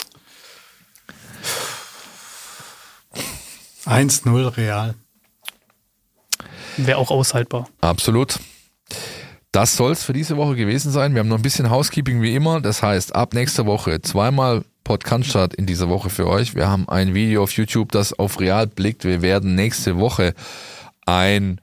eins null Real. Wäre auch aushaltbar. Absolut. Das soll es für diese Woche gewesen sein. Wir haben noch ein bisschen Housekeeping wie immer. Das heißt, ab nächster Woche zweimal Podcast in dieser Woche für euch. Wir haben ein Video auf YouTube, das auf Real blickt. Wir werden nächste Woche ein,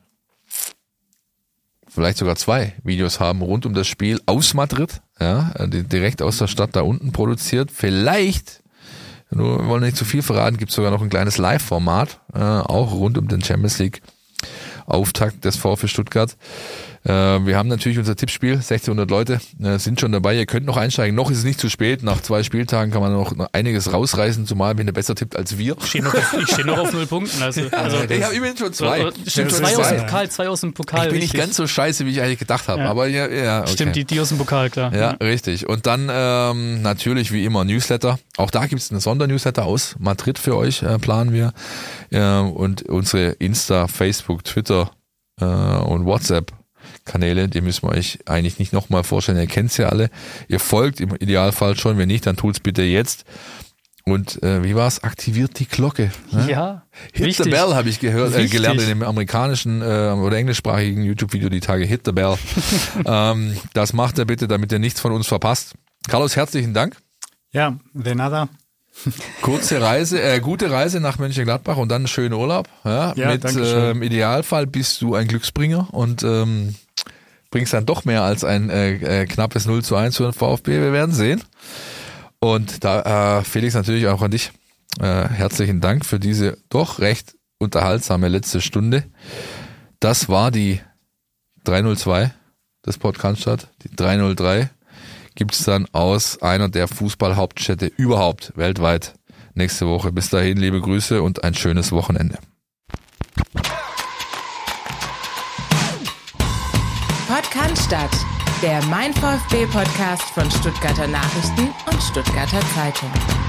vielleicht sogar zwei Videos haben rund um das Spiel aus Madrid. Ja, direkt aus der Stadt da unten produziert. Vielleicht, nur wir wollen nicht zu viel verraten, gibt es sogar noch ein kleines Live-Format, äh, auch rund um den Champions League Auftakt des VfB Stuttgart. Äh, wir haben natürlich unser Tippspiel, sechzehnhundert Leute äh, sind schon dabei. Ihr könnt noch einsteigen. Noch ist es nicht zu spät. Nach zwei Spieltagen kann man noch einiges rausreißen, zumal wenn ihr besser tippt als wir. Ich stehe noch, steh noch auf null Punkten. Also, also ich habe immerhin schon zwei. Stimmt, zwei aus dem Pokal, zwei aus dem Pokal. Ich bin richtig. nicht ganz so scheiße, wie ich eigentlich gedacht habe. Ja. Aber ja, ja okay. Stimmt, die, die aus dem Pokal, klar. Ja, mhm. richtig. Und dann ähm, natürlich wie immer Newsletter. Auch da gibt es einen Sondernewsletter aus Madrid für euch, äh, planen wir. Äh, und unsere Insta, Facebook, Twitter äh, und WhatsApp Kanäle, die müssen wir euch eigentlich nicht nochmal vorstellen, ihr kennt sie ja alle. Ihr folgt im Idealfall schon, wenn nicht, dann tut's bitte jetzt. Und äh, wie war's? Aktiviert die Glocke. Ne? Ja, Hit wichtig. the Bell habe ich gehört, äh, Wichtig. gelernt in dem amerikanischen äh, oder englischsprachigen YouTube-Video die Tage. Hit the Bell. ähm, das macht ihr bitte, damit ihr nichts von uns verpasst. Carlos, herzlichen Dank. Ja, de nada. Kurze Reise, äh, gute Reise nach Mönchengladbach und dann einen schönen Urlaub. Ja, Ja, mit danke äh, schön. im Idealfall bist du ein Glücksbringer und ähm, bringst dann doch mehr als ein äh, äh, knappes null zu eins für den VfB. Wir werden sehen. Und da, äh, Felix, natürlich auch an dich. Äh, herzlichen Dank für diese doch recht unterhaltsame letzte Stunde. Das war die drei null zwei des Podcasts. Die drei null drei gibt's dann aus einer der Fußballhauptstädte überhaupt weltweit nächste Woche. Bis dahin, liebe Grüße und ein schönes Wochenende. Podcast, der Mein VfB Podcast von Stuttgarter Nachrichten und Stuttgarter Zeitung.